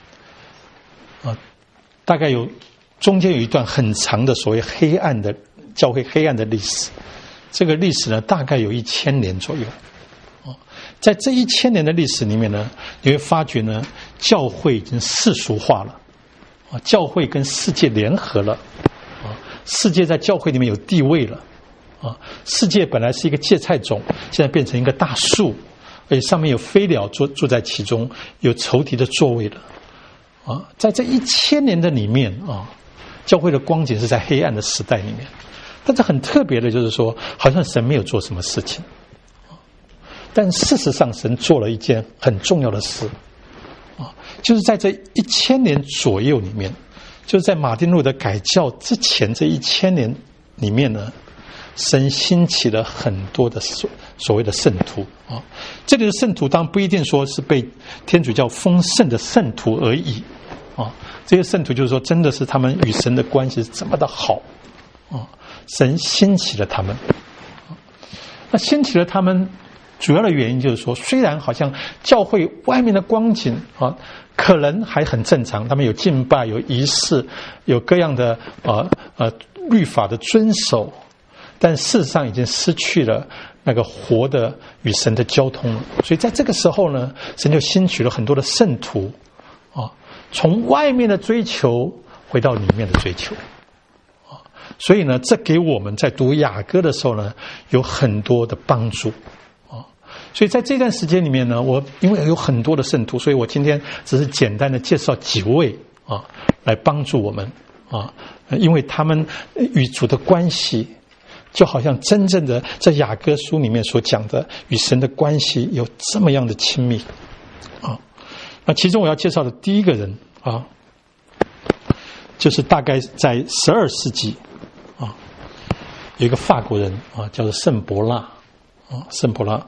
大概中间有一段很长的所谓黑暗的教会黑暗的历史，这个历史呢大概有1000年左右。在这1000年的历史里面呢，你会发觉呢，教会已经世俗化了，教会跟世界联合了，世界在教会里面有地位了，世界本来是一个芥菜种，现在变成一个大树，而且上面有飞鸟住在其中，有仇敌的座位了。在这1000年的里面啊，教会的光景是在黑暗的时代里面。但是很特别的就是说，好像神没有做什么事情，但事实上神做了一件很重要的事就是在这1000年左右里面，就是在马丁路德改教之前这1000年里面呢，神兴起了很多的所谓的圣徒啊。这里的圣徒当然不一定说是被天主教封圣的圣徒而已啊，这些圣徒就是说真的是他们与神的关系是这么的好啊，神兴起了他们。那兴起了他们主要的原因就是说，虽然好像教会外面的光景啊可能还很正常，他们有敬拜、有仪式、有各样的律法的遵守，但事实上已经失去了那个活的与神的交通了。所以在这个时候呢，神就兴起了很多的圣徒啊，从外面的追求回到里面的追求啊。所以呢，这给我们在读雅歌的时候呢，有很多的帮助啊。所以在这段时间里面呢，我因为有很多的圣徒，所以我今天只是简单的介绍几位啊，来帮助我们啊，因为他们与主的关系，就好像真正的在雅歌书里面所讲的与神的关系有这么样的亲密啊。那其中我要介绍的第一个人啊，就是大概在12世纪啊，有一个法国人啊，叫做圣伯纳啊，圣伯纳，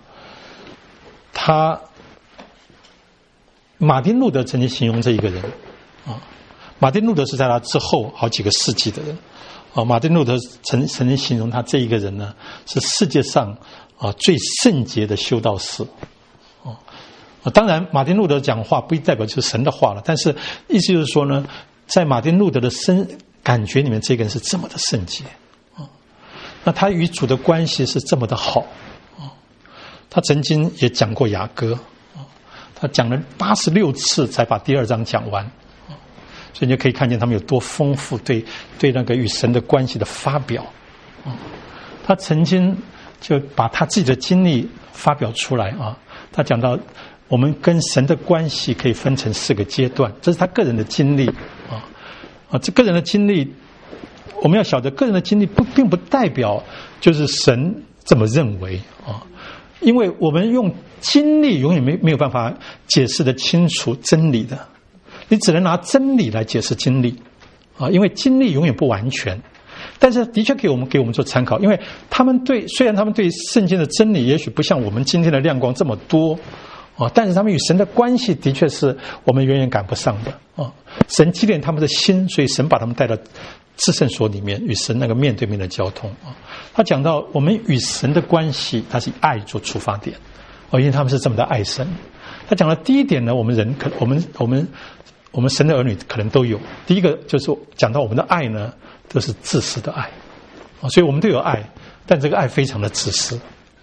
马丁路德曾经形容这一个人啊，马丁路德是在他之后好几个世纪的人。马丁路德曾经形容他这一个人呢，是世界上最圣洁的修道士。当然马丁路德讲话不代表就是神的话了，但是意思就是说呢，在马丁路德的感觉里面，这个人是这么的圣洁那他与主的关系是这么的好他曾经也讲过雅歌他讲了86次才把第2章讲完。所以你就可以看见他们有多丰富对那个与神的关系的发表他曾经就把他自己的经历发表出来他讲到我们跟神的关系可以分成4个阶段，这是他个人的经历这个人的经历，我们要晓得个人的经历并不代表就是神这么认为因为我们用经历永远没有办法解释得清楚真理的，你只能拿真理来解释经历因为经历永远不完全，但是的确给我们做参考，因为虽然他们对圣经的真理也许不像我们今天的亮光这么多但是他们与神的关系的确是我们远远赶不上的神积淀他们的心，所以神把他们带到至圣所里面，与神那个面对面的交通他讲到我们与神的关系，他是以爱做出发点因为他们是这么的爱神。他讲了第一点呢，我们人我们神的儿女可能都有。第一个就是讲到我们的爱呢，都是自私的爱所以我们都有爱，但这个爱非常的自私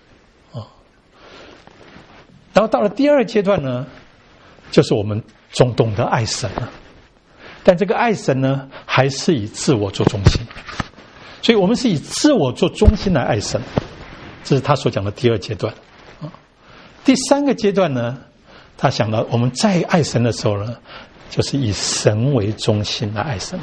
然后到了第二阶段呢，就是我们总懂得爱神了，但这个爱神呢，还是以自我做中心，所以我们是以自我做中心来爱神，这是他所讲的第二阶段第三个阶段呢，他想到我们在爱神的时候呢，就是以神为中心来爱神。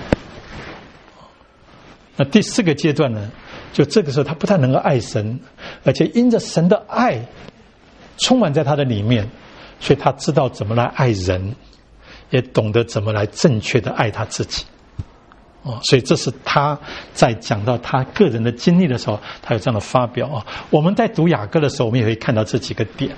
那第四个阶段呢，就这个时候他不但能够爱神，而且因着神的爱充满在他的里面，所以他知道怎么来爱人，也懂得怎么来正确的爱他自己所以这是他在讲到他个人的经历的时候，他有这样的发表我们在读雅歌的时候，我们也会看到这几个点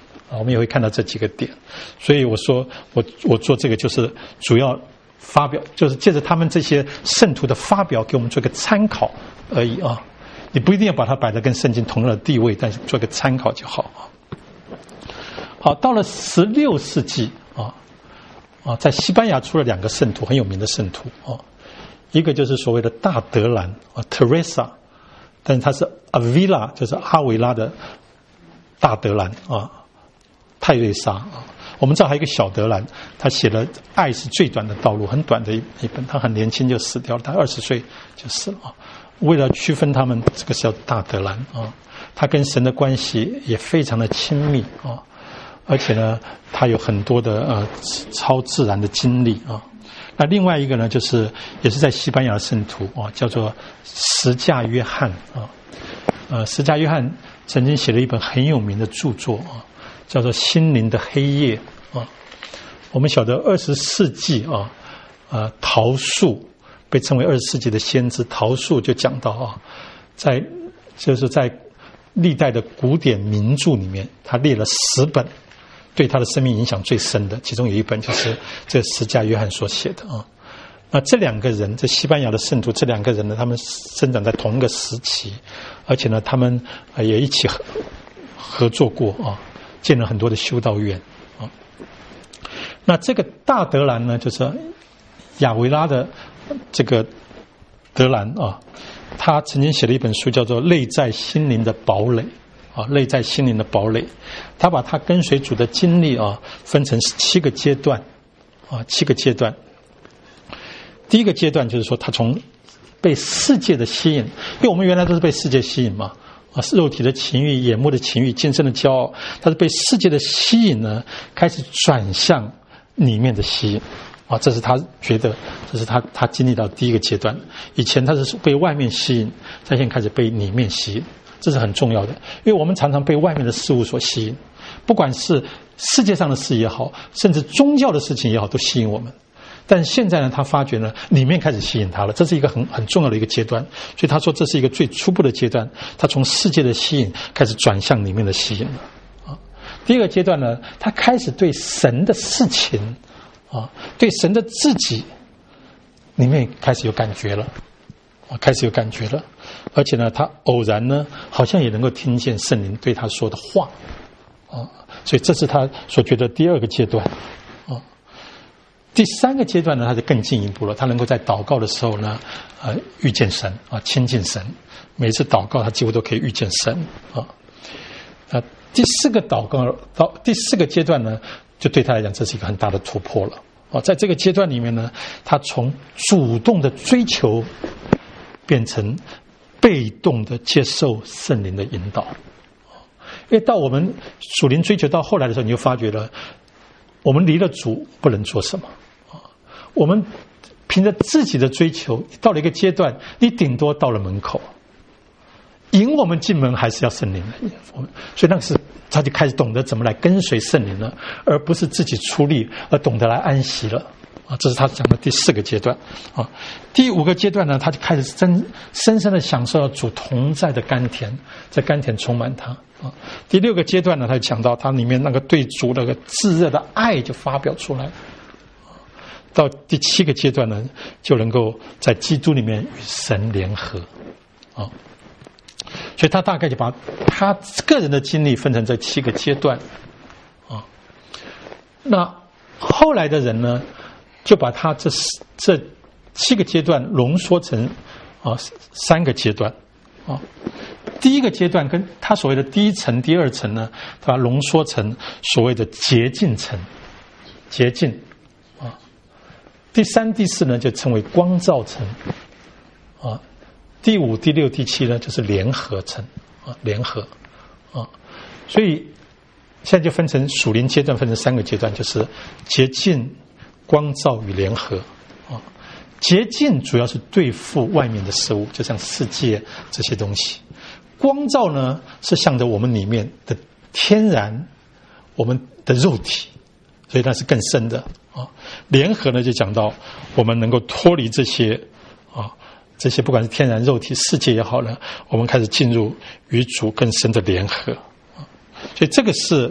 所以我说我做这个就是主要发表，就是借着他们这些圣徒的发表给我们做一个参考而已你不一定要把它摆在跟圣经同样的地位，但是做个参考就好好，到了16世纪在西班牙出了2个圣徒，很有名的圣徒一个就是所谓的大德兰Teresa， 但是他是 Avila， 就是阿维拉的大德兰泰瑞莎我们知道还有一个小德兰，他写了《爱是最短的道路》，很短的一本，他很年轻就死掉了，他20岁就死了为了区分他们，这个叫大德兰他跟神的关系也非常的亲密而且呢，他有很多的超自然的经历那另外一个呢，就是也是在西班牙的圣徒叫做十架约翰十架约翰曾经写了一本很有名的著作叫做《心灵的黑夜》我们晓得20世纪陶树被称为20世纪的先知，陶树就讲到就是在历代的古典名著里面，他列了10本对他的生命影响最深的，其中有一本就是这十架约翰所写的那这2个人，这西班牙的圣徒，这2个人呢，他们生长在同一个时期，而且呢，他们也一起合作过建了很多的修道院那这个大德兰呢，就是亚维拉的这个德兰他曾经写了一本书叫做《内在心灵的堡垒》内在心灵的堡垒，他把他跟随主的经历分成7个阶段7个阶段。第一个阶段就是说，他从被世界的吸引，因为我们原来都是被世界吸引嘛肉体的情欲、眼目的情欲、今生的骄傲，他是被世界的吸引呢，开始转向里面的吸引这是他觉得，这是他经历到第一个阶段。以前他是被外面吸引，他现在开始被里面吸引，这是很重要的。因为我们常常被外面的事物所吸引，不管是世界上的事也好，甚至宗教的事情也好，都吸引我们。但是现在呢，他发觉呢，里面开始吸引他了，这是一个很重要的一个阶段。所以他说这是一个最初步的阶段，他从世界的吸引开始转向里面的吸引了第二个阶段呢，他开始对神的事情对神的自己里面开始有感觉了而且呢，他偶然呢，好像也能够听见圣灵对他说的话所以这是他所觉得第2个阶段第3个阶段呢，他就更进一步了，他能够在祷告的时候呢遇见神亲近神，每一次祷告他几乎都可以遇见神第4个阶段呢，就对他来讲这是一个很大的突破了在这个阶段里面呢，他从主动的追求变成被动的接受圣灵的引导因为到我们属灵追求到后来的时候，你就发觉了我们离了主不能做什么我们凭着自己的追求到了一个阶段，你顶多到了门口，引我们进门还是要圣灵的引我们，所以那时他就开始懂得怎么来跟随圣灵了，而不是自己出力，而懂得来安息了这是他讲的第4个阶段啊。第5个阶段呢，他就开始深深的享受到主同在的甘甜，在甘甜充满他啊。第6个阶段呢，他就讲到他里面那个对主那个炙热的爱就发表出来。到第7个阶段呢，就能够在基督里面与神联合啊。所以他大概就把他个人的经历分成这7个阶段啊。那后来的人呢，就把他这7个阶段浓缩成3个阶段啊。第1个阶段跟他所谓的第1层、第2层呢，把它浓缩成所谓的洁净层，洁净啊。第3、第4呢，就称为光照层啊。第5、第6、第7呢，就是联合层啊，联合啊。所以现在就分成属灵阶段，分成3个阶段，就是洁净、光照与联合啊。洁净主要是对付外面的事物，就像世界这些东西；光照呢，是向着我们里面的天然，我们的肉体，所以那是更深的啊。联合呢，就讲到我们能够脱离这些啊。这些不管是天然肉体世界也好呢，我们开始进入与主更深的联合，所以这个是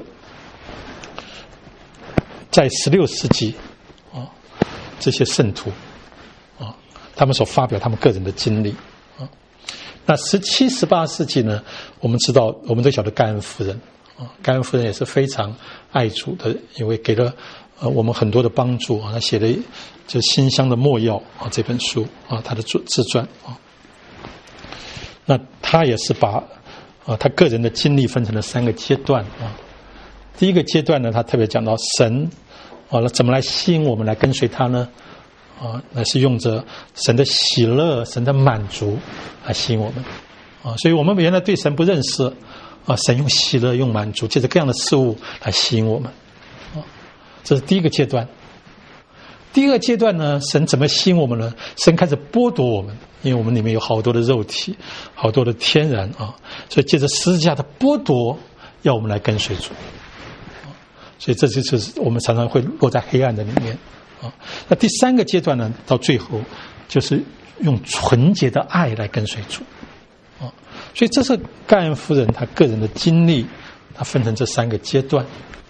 在16世纪啊，这些圣徒啊，他们所发表他们个人的经历啊。那17、18世纪呢，我们知道，我们都晓得盖恩夫人啊，盖恩夫人也是非常爱主的，因为给了我们很多的帮助啊。他写的就《馨香的没药》啊这本书啊，他的自传啊。那他也是把他个人的经历分成了3个阶段啊。第1个阶段呢，他特别讲到神怎么来吸引我们来跟随他呢？那是用着神的喜乐、神的满足来吸引我们啊。所以我们原来对神不认识啊，神用喜乐、用满足，借着各样的事物来吸引我们啊。这是第1个阶段。第2个阶段呢，神怎么吸引我们呢？神开始剥夺我们，因为我们里面有好多的肉体，好多的天然啊，所以借着十字架的剥夺，要我们来跟随主。所以这就是我们常常会落在黑暗的里面啊。那第3个阶段呢，到最后就是用纯洁的爱来跟随主啊。所以这是盖恩夫人她个人的经历，她分成这3个阶段。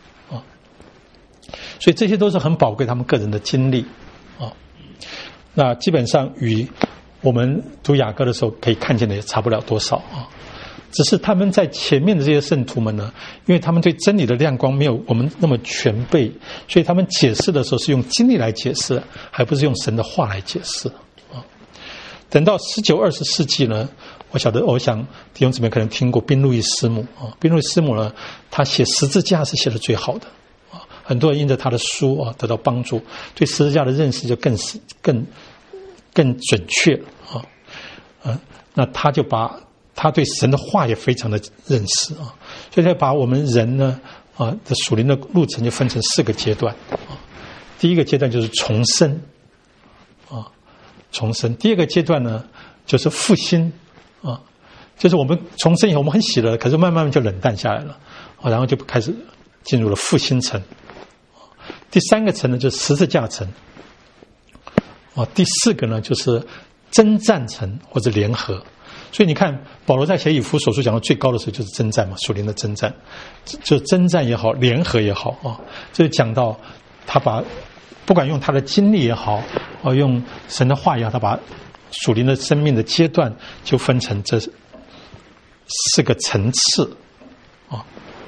所以这些都是很宝贵他们个人的经历啊。那基本上与我们读雅歌的时候可以看见的也差不了多少啊。只是他们在前面的这些圣徒们呢，因为他们对真理的亮光没有我们那么全备，所以他们解释的时候是用经历来解释，还不是用神的话来解释啊。等到19、20世纪呢，我想弟兄姊妹可能听过宾路易斯姆啊。宾路易斯姆呢，他写十字架是写的最好的。很多人因着他的书啊得到帮助，对十字架的认识就更准确啊。那他就把他对神的话也非常的认识啊，所以他把我们人呢的属灵的路程就分成4个阶段啊。第1个阶段就是重生啊，重生。第2个阶段呢就是复兴啊，就是我们重生以后我们很喜乐，可是慢慢就冷淡下来了啊，然后就开始进入了复兴层。第3个层呢就是十字架层啊，第4个呢就是征战层或者联合。所以你看保罗在写以弗所书讲到最高的时候就是征战嘛，属灵的征战，就征战也好，联合也好啊，这就讲到他把不管用他的经历也好用神的话也好，他把属灵的生命的阶段就分成这4个层次啊。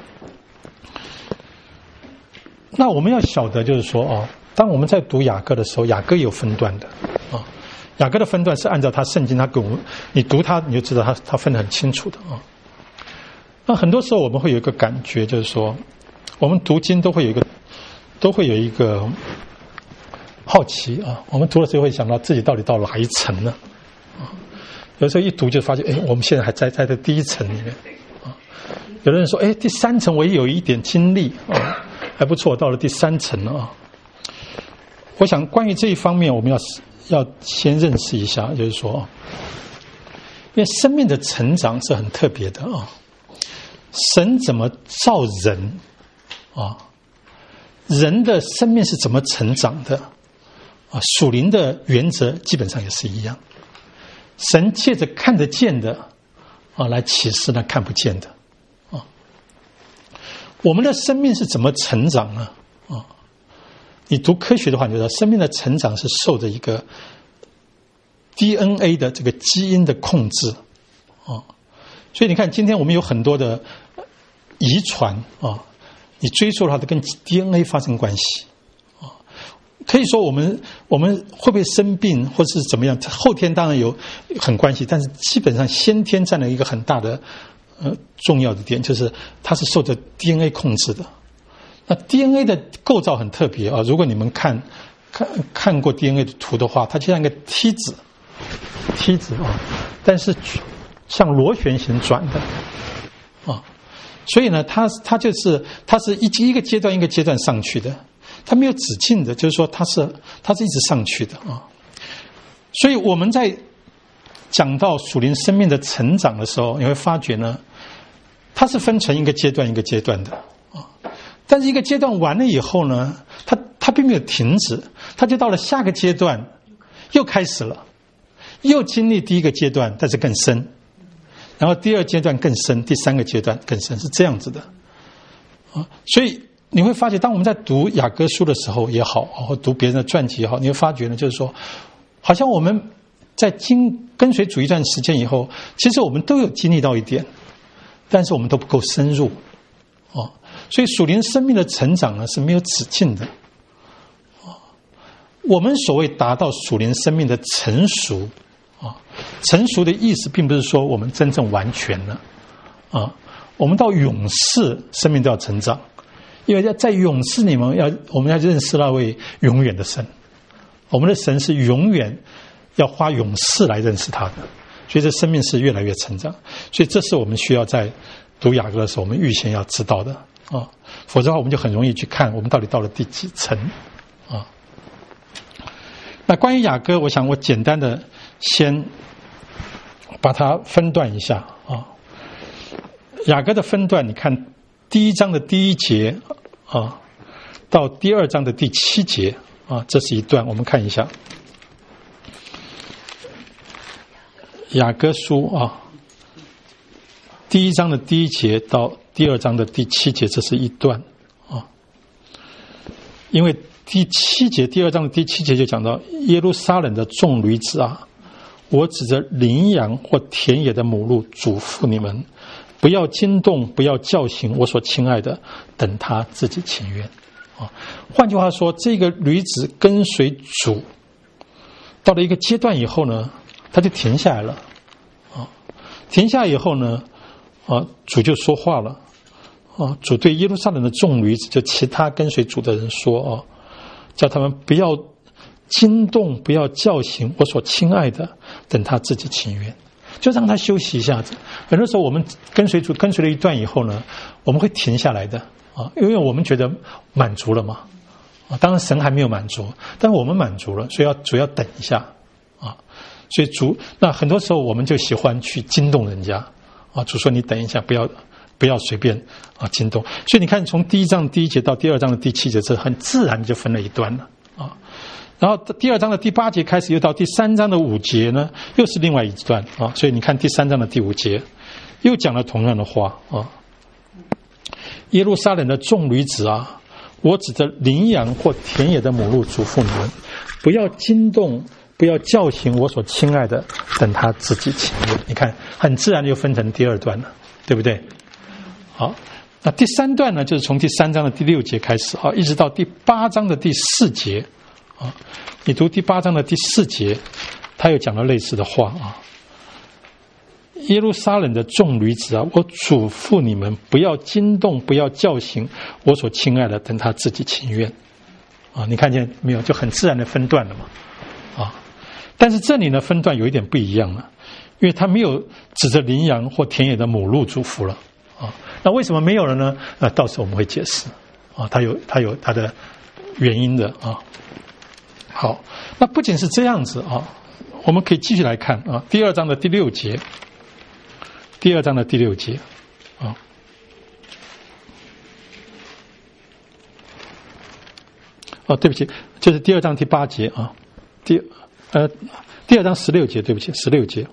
那我们要晓得就是说当我们在读雅歌的时候，雅歌也有分段的啊。雅歌的分段是按照他圣经，他给我们，你读他你就知道他分得很清楚的啊。那很多时候我们会有一个感觉，就是说我们读经都会有一个好奇啊。我们读的时候会想到自己到底到哪一层呢？啊，有时候一读就发现，我们现在还在这第1层里面啊。有的人说，第3层我也有一点经历啊。还不错，到了第3层了啊。我想关于这一方面，我们要先认识一下，就是说，因为生命的成长是很特别的啊。神怎么造人啊？人的生命是怎么成长的属灵的原则基本上也是一样。神借着看得见的来启示那看不见的我们的生命是怎么成长呢？你读科学的话，你就知道生命的成长是受着一个 DNA 的这个基因的控制所以你看，今天我们有很多的遗传你追溯的话，都跟 DNA 发生关系可以说我们会不会生病或是怎么样，后天当然有很关系，但是基本上先天占了一个很大的重要的点，就是它是受着 DNA 控制的。那 DNA 的构造很特别如果你们看过 DNA 的图的话，它就像一个梯子但是像螺旋形转的所以呢它是一个阶段一个阶段上去的，它没有止境的，就是说它是一直上去的所以我们在讲到属灵生命的成长的时候，你会发觉呢，它是分成一个阶段一个阶段的但是一个阶段完了以后呢，它并没有停止，它就到了下个阶段又开始了，又经历第一个阶段，但是更深，然后第二阶段更深，第三个阶段更深，是这样子的所以你会发觉，当我们在读雅歌书的时候也好，或读别人的传记也好，你会发觉呢，就是说，好像我们在跟随主一段时间以后，其实我们都有经历到一点，但是我们都不够深入所以属灵生命的成长呢是没有止境的我们所谓达到属灵生命的成熟成熟的意思并不是说我们真正完全了我们到永世生命都要成长，因为在永世里面我们要认识那位永远的神，我们的神是永远要花永世来认识他的，所以这生命是越来越成长，所以这是我们需要在读雅歌的时候我们预先要知道的否则的话我们就很容易去看我们到底到了第几层那关于雅歌，我想我简单的先把它分段一下雅歌的分段，你看第一章的第一节到第二章的第7节这是一段，我们看一下雅歌书第一章的第一节到第二章的第7节，这是一段因为第二章的第7节就讲到耶路撒冷的众女子我指着羚羊或田野的母鹿嘱咐你们，不要惊动，不要叫醒我所亲爱的，等他自己情愿换句话说，这个女子跟随主到了一个阶段以后呢，她就停下来了停下来以后呢主就说话了主对耶路撒冷的众女子，就其他跟随主的人说叫他们不要惊动，不要叫醒我所亲爱的，等他自己情愿，就让他休息一下子。很多时候我们跟随主跟随了一段以后呢，我们会停下来的因为我们觉得满足了嘛当然神还没有满足，但是我们满足了，所以主要等一下所以那很多时候我们就喜欢去惊动人家主说你等一下，不要随便惊动。所以你看，从第一章第一节到第二章的第7节，这很自然就分了一段了然后第二章的第8节开始，又到第3章的5节呢，又是另外一段所以你看第3章的第5节，又讲了同样的话耶路撒冷的众女子我指着羚羊或田野的母鹿嘱咐你们，不要惊动，不要叫醒我所亲爱的，等他自己情愿。你看，很自然就分成第2段了，对不对？好，那第3段呢，就是从第3章的第6节开始一直到第8章的第4节你读第8章的第4节，他又讲了类似的话耶路撒冷的众女子我嘱咐你们，不要惊动，不要叫醒我所亲爱的，等他自己情愿你看见没有？就很自然的分段了嘛但是这里呢分段有一点不一样了，因为他没有指着羚羊或田野的母鹿嘱咐了那为什么没有了呢？到时候我们会解释他有他的原因的好，那不仅是这样子我们可以继续来看第2章的第6节，第2章的第6节对不起，就是第2章第8节第2章16节，对不起，16节。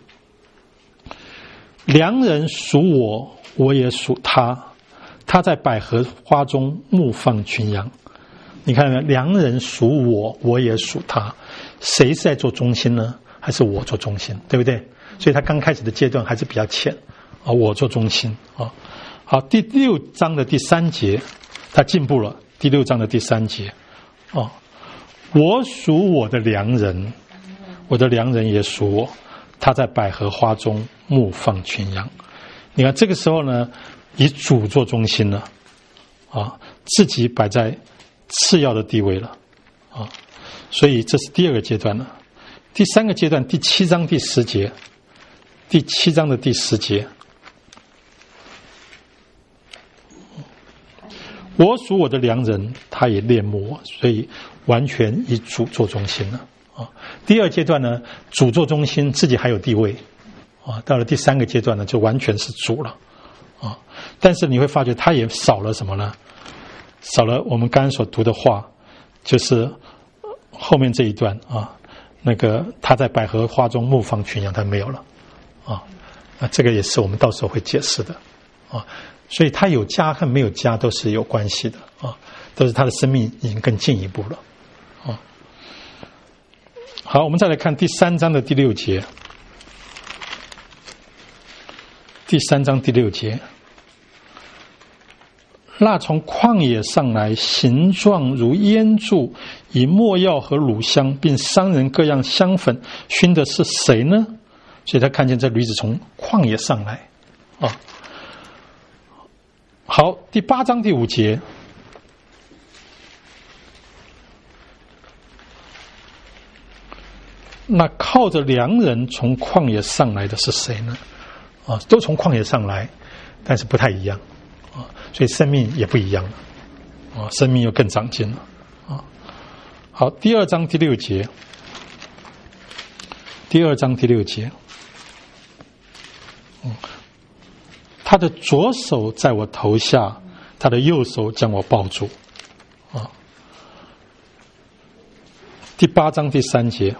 良人属我，我也属他，他在百合花中牧放群羊。你看到没有？良人属我，我也属他。谁是在做中心呢？还是我做中心？对不对？所以他刚开始的阶段还是比较浅啊，我做中心啊。好，第6章的第3节，他进步了。第6章的第3节啊，我属我的良人，我的良人也属我，他在百合花中牧放群羊。你看这个时候呢，以主做中心了啊，自己摆在次要的地位了啊，所以这是第2个阶段了。第3个阶段，第7章第10节，第7章的第10节，我属我的良人，他也恋慕我，所以完全以主做中心了啊。第2阶段呢，主做中心，自己还有地位啊。到了第3个阶段呢，就完全是主了啊。但是你会发觉，他也少了什么呢？少了我们刚刚所读的话，就是后面这一段啊，那个他在百合花中牧放群羊，他没有了啊。这个也是我们到时候会解释的啊。所以他有家和没有家都是有关系的啊，都是他的生命已经更进一步了啊。好，我们再来看第3章的第6节。第3章第6节，那从旷野上来，形状如烟柱，以没药和乳香，并商人各样香粉熏的是谁呢？所以他看见这驴子从旷野上来啊。好，第8章第5节，那靠着良人从旷野上来的是谁呢？啊，都从旷野上来，但是不太一样啊，所以生命也不一样了啊，生命又更长进了啊。好，第2章第6节，第2章第6节，他的左手在我头下，他的右手将我抱住啊。第8章第3节，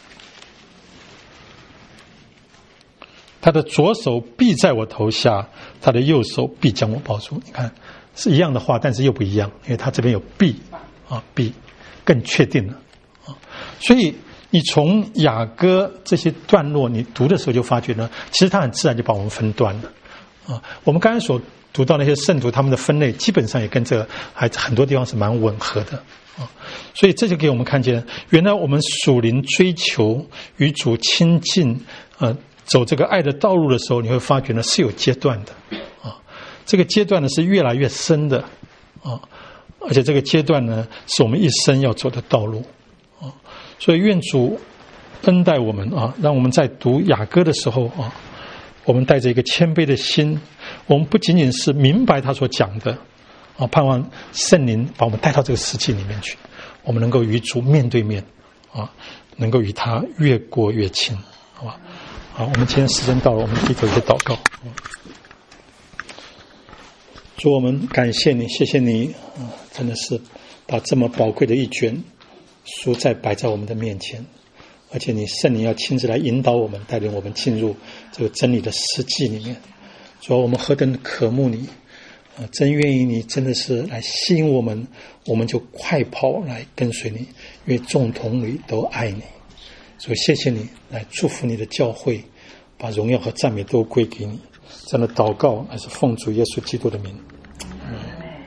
他的左手必在我头下，他的右手必将我抱住。你看是一样的话，但是又不一样，因为他这边有必啊，必更确定了啊。所以你从雅歌这些段落你读的时候就发觉呢，其实他很自然就把我们分段了啊。我们刚才所读到那些圣徒他们的分类基本上也跟这个还很多地方是蛮吻合的啊。所以这就给我们看见，原来我们属灵追求与主亲近走这个爱的道路的时候，你会发觉呢是有阶段的啊。这个阶段呢是越来越深的啊，而且这个阶段呢是我们一生要走的道路啊。所以愿主恩待我们啊，让我们在读雅歌的时候啊，我们带着一个谦卑的心，我们不仅仅是明白他所讲的啊，盼望圣灵把我们带到这个实际里面去，我们能够与主面对面啊，能够与他越过越亲，好吧？好，我们今天时间到了，我们低头一些祷告。主，我们感谢你，谢谢你真的是把这么宝贵的一卷书摆在我们的面前，而且你圣灵要亲自来引导我们，带领我们进入这个真理的实际里面。主，我们何等渴慕你真愿意你真的是来吸引我们，我们就快跑来跟随你，因为众童女都爱你。所以谢谢你来祝福你的教会，把荣耀和赞美都归给你。这样的祷告还是奉主耶稣基督的名。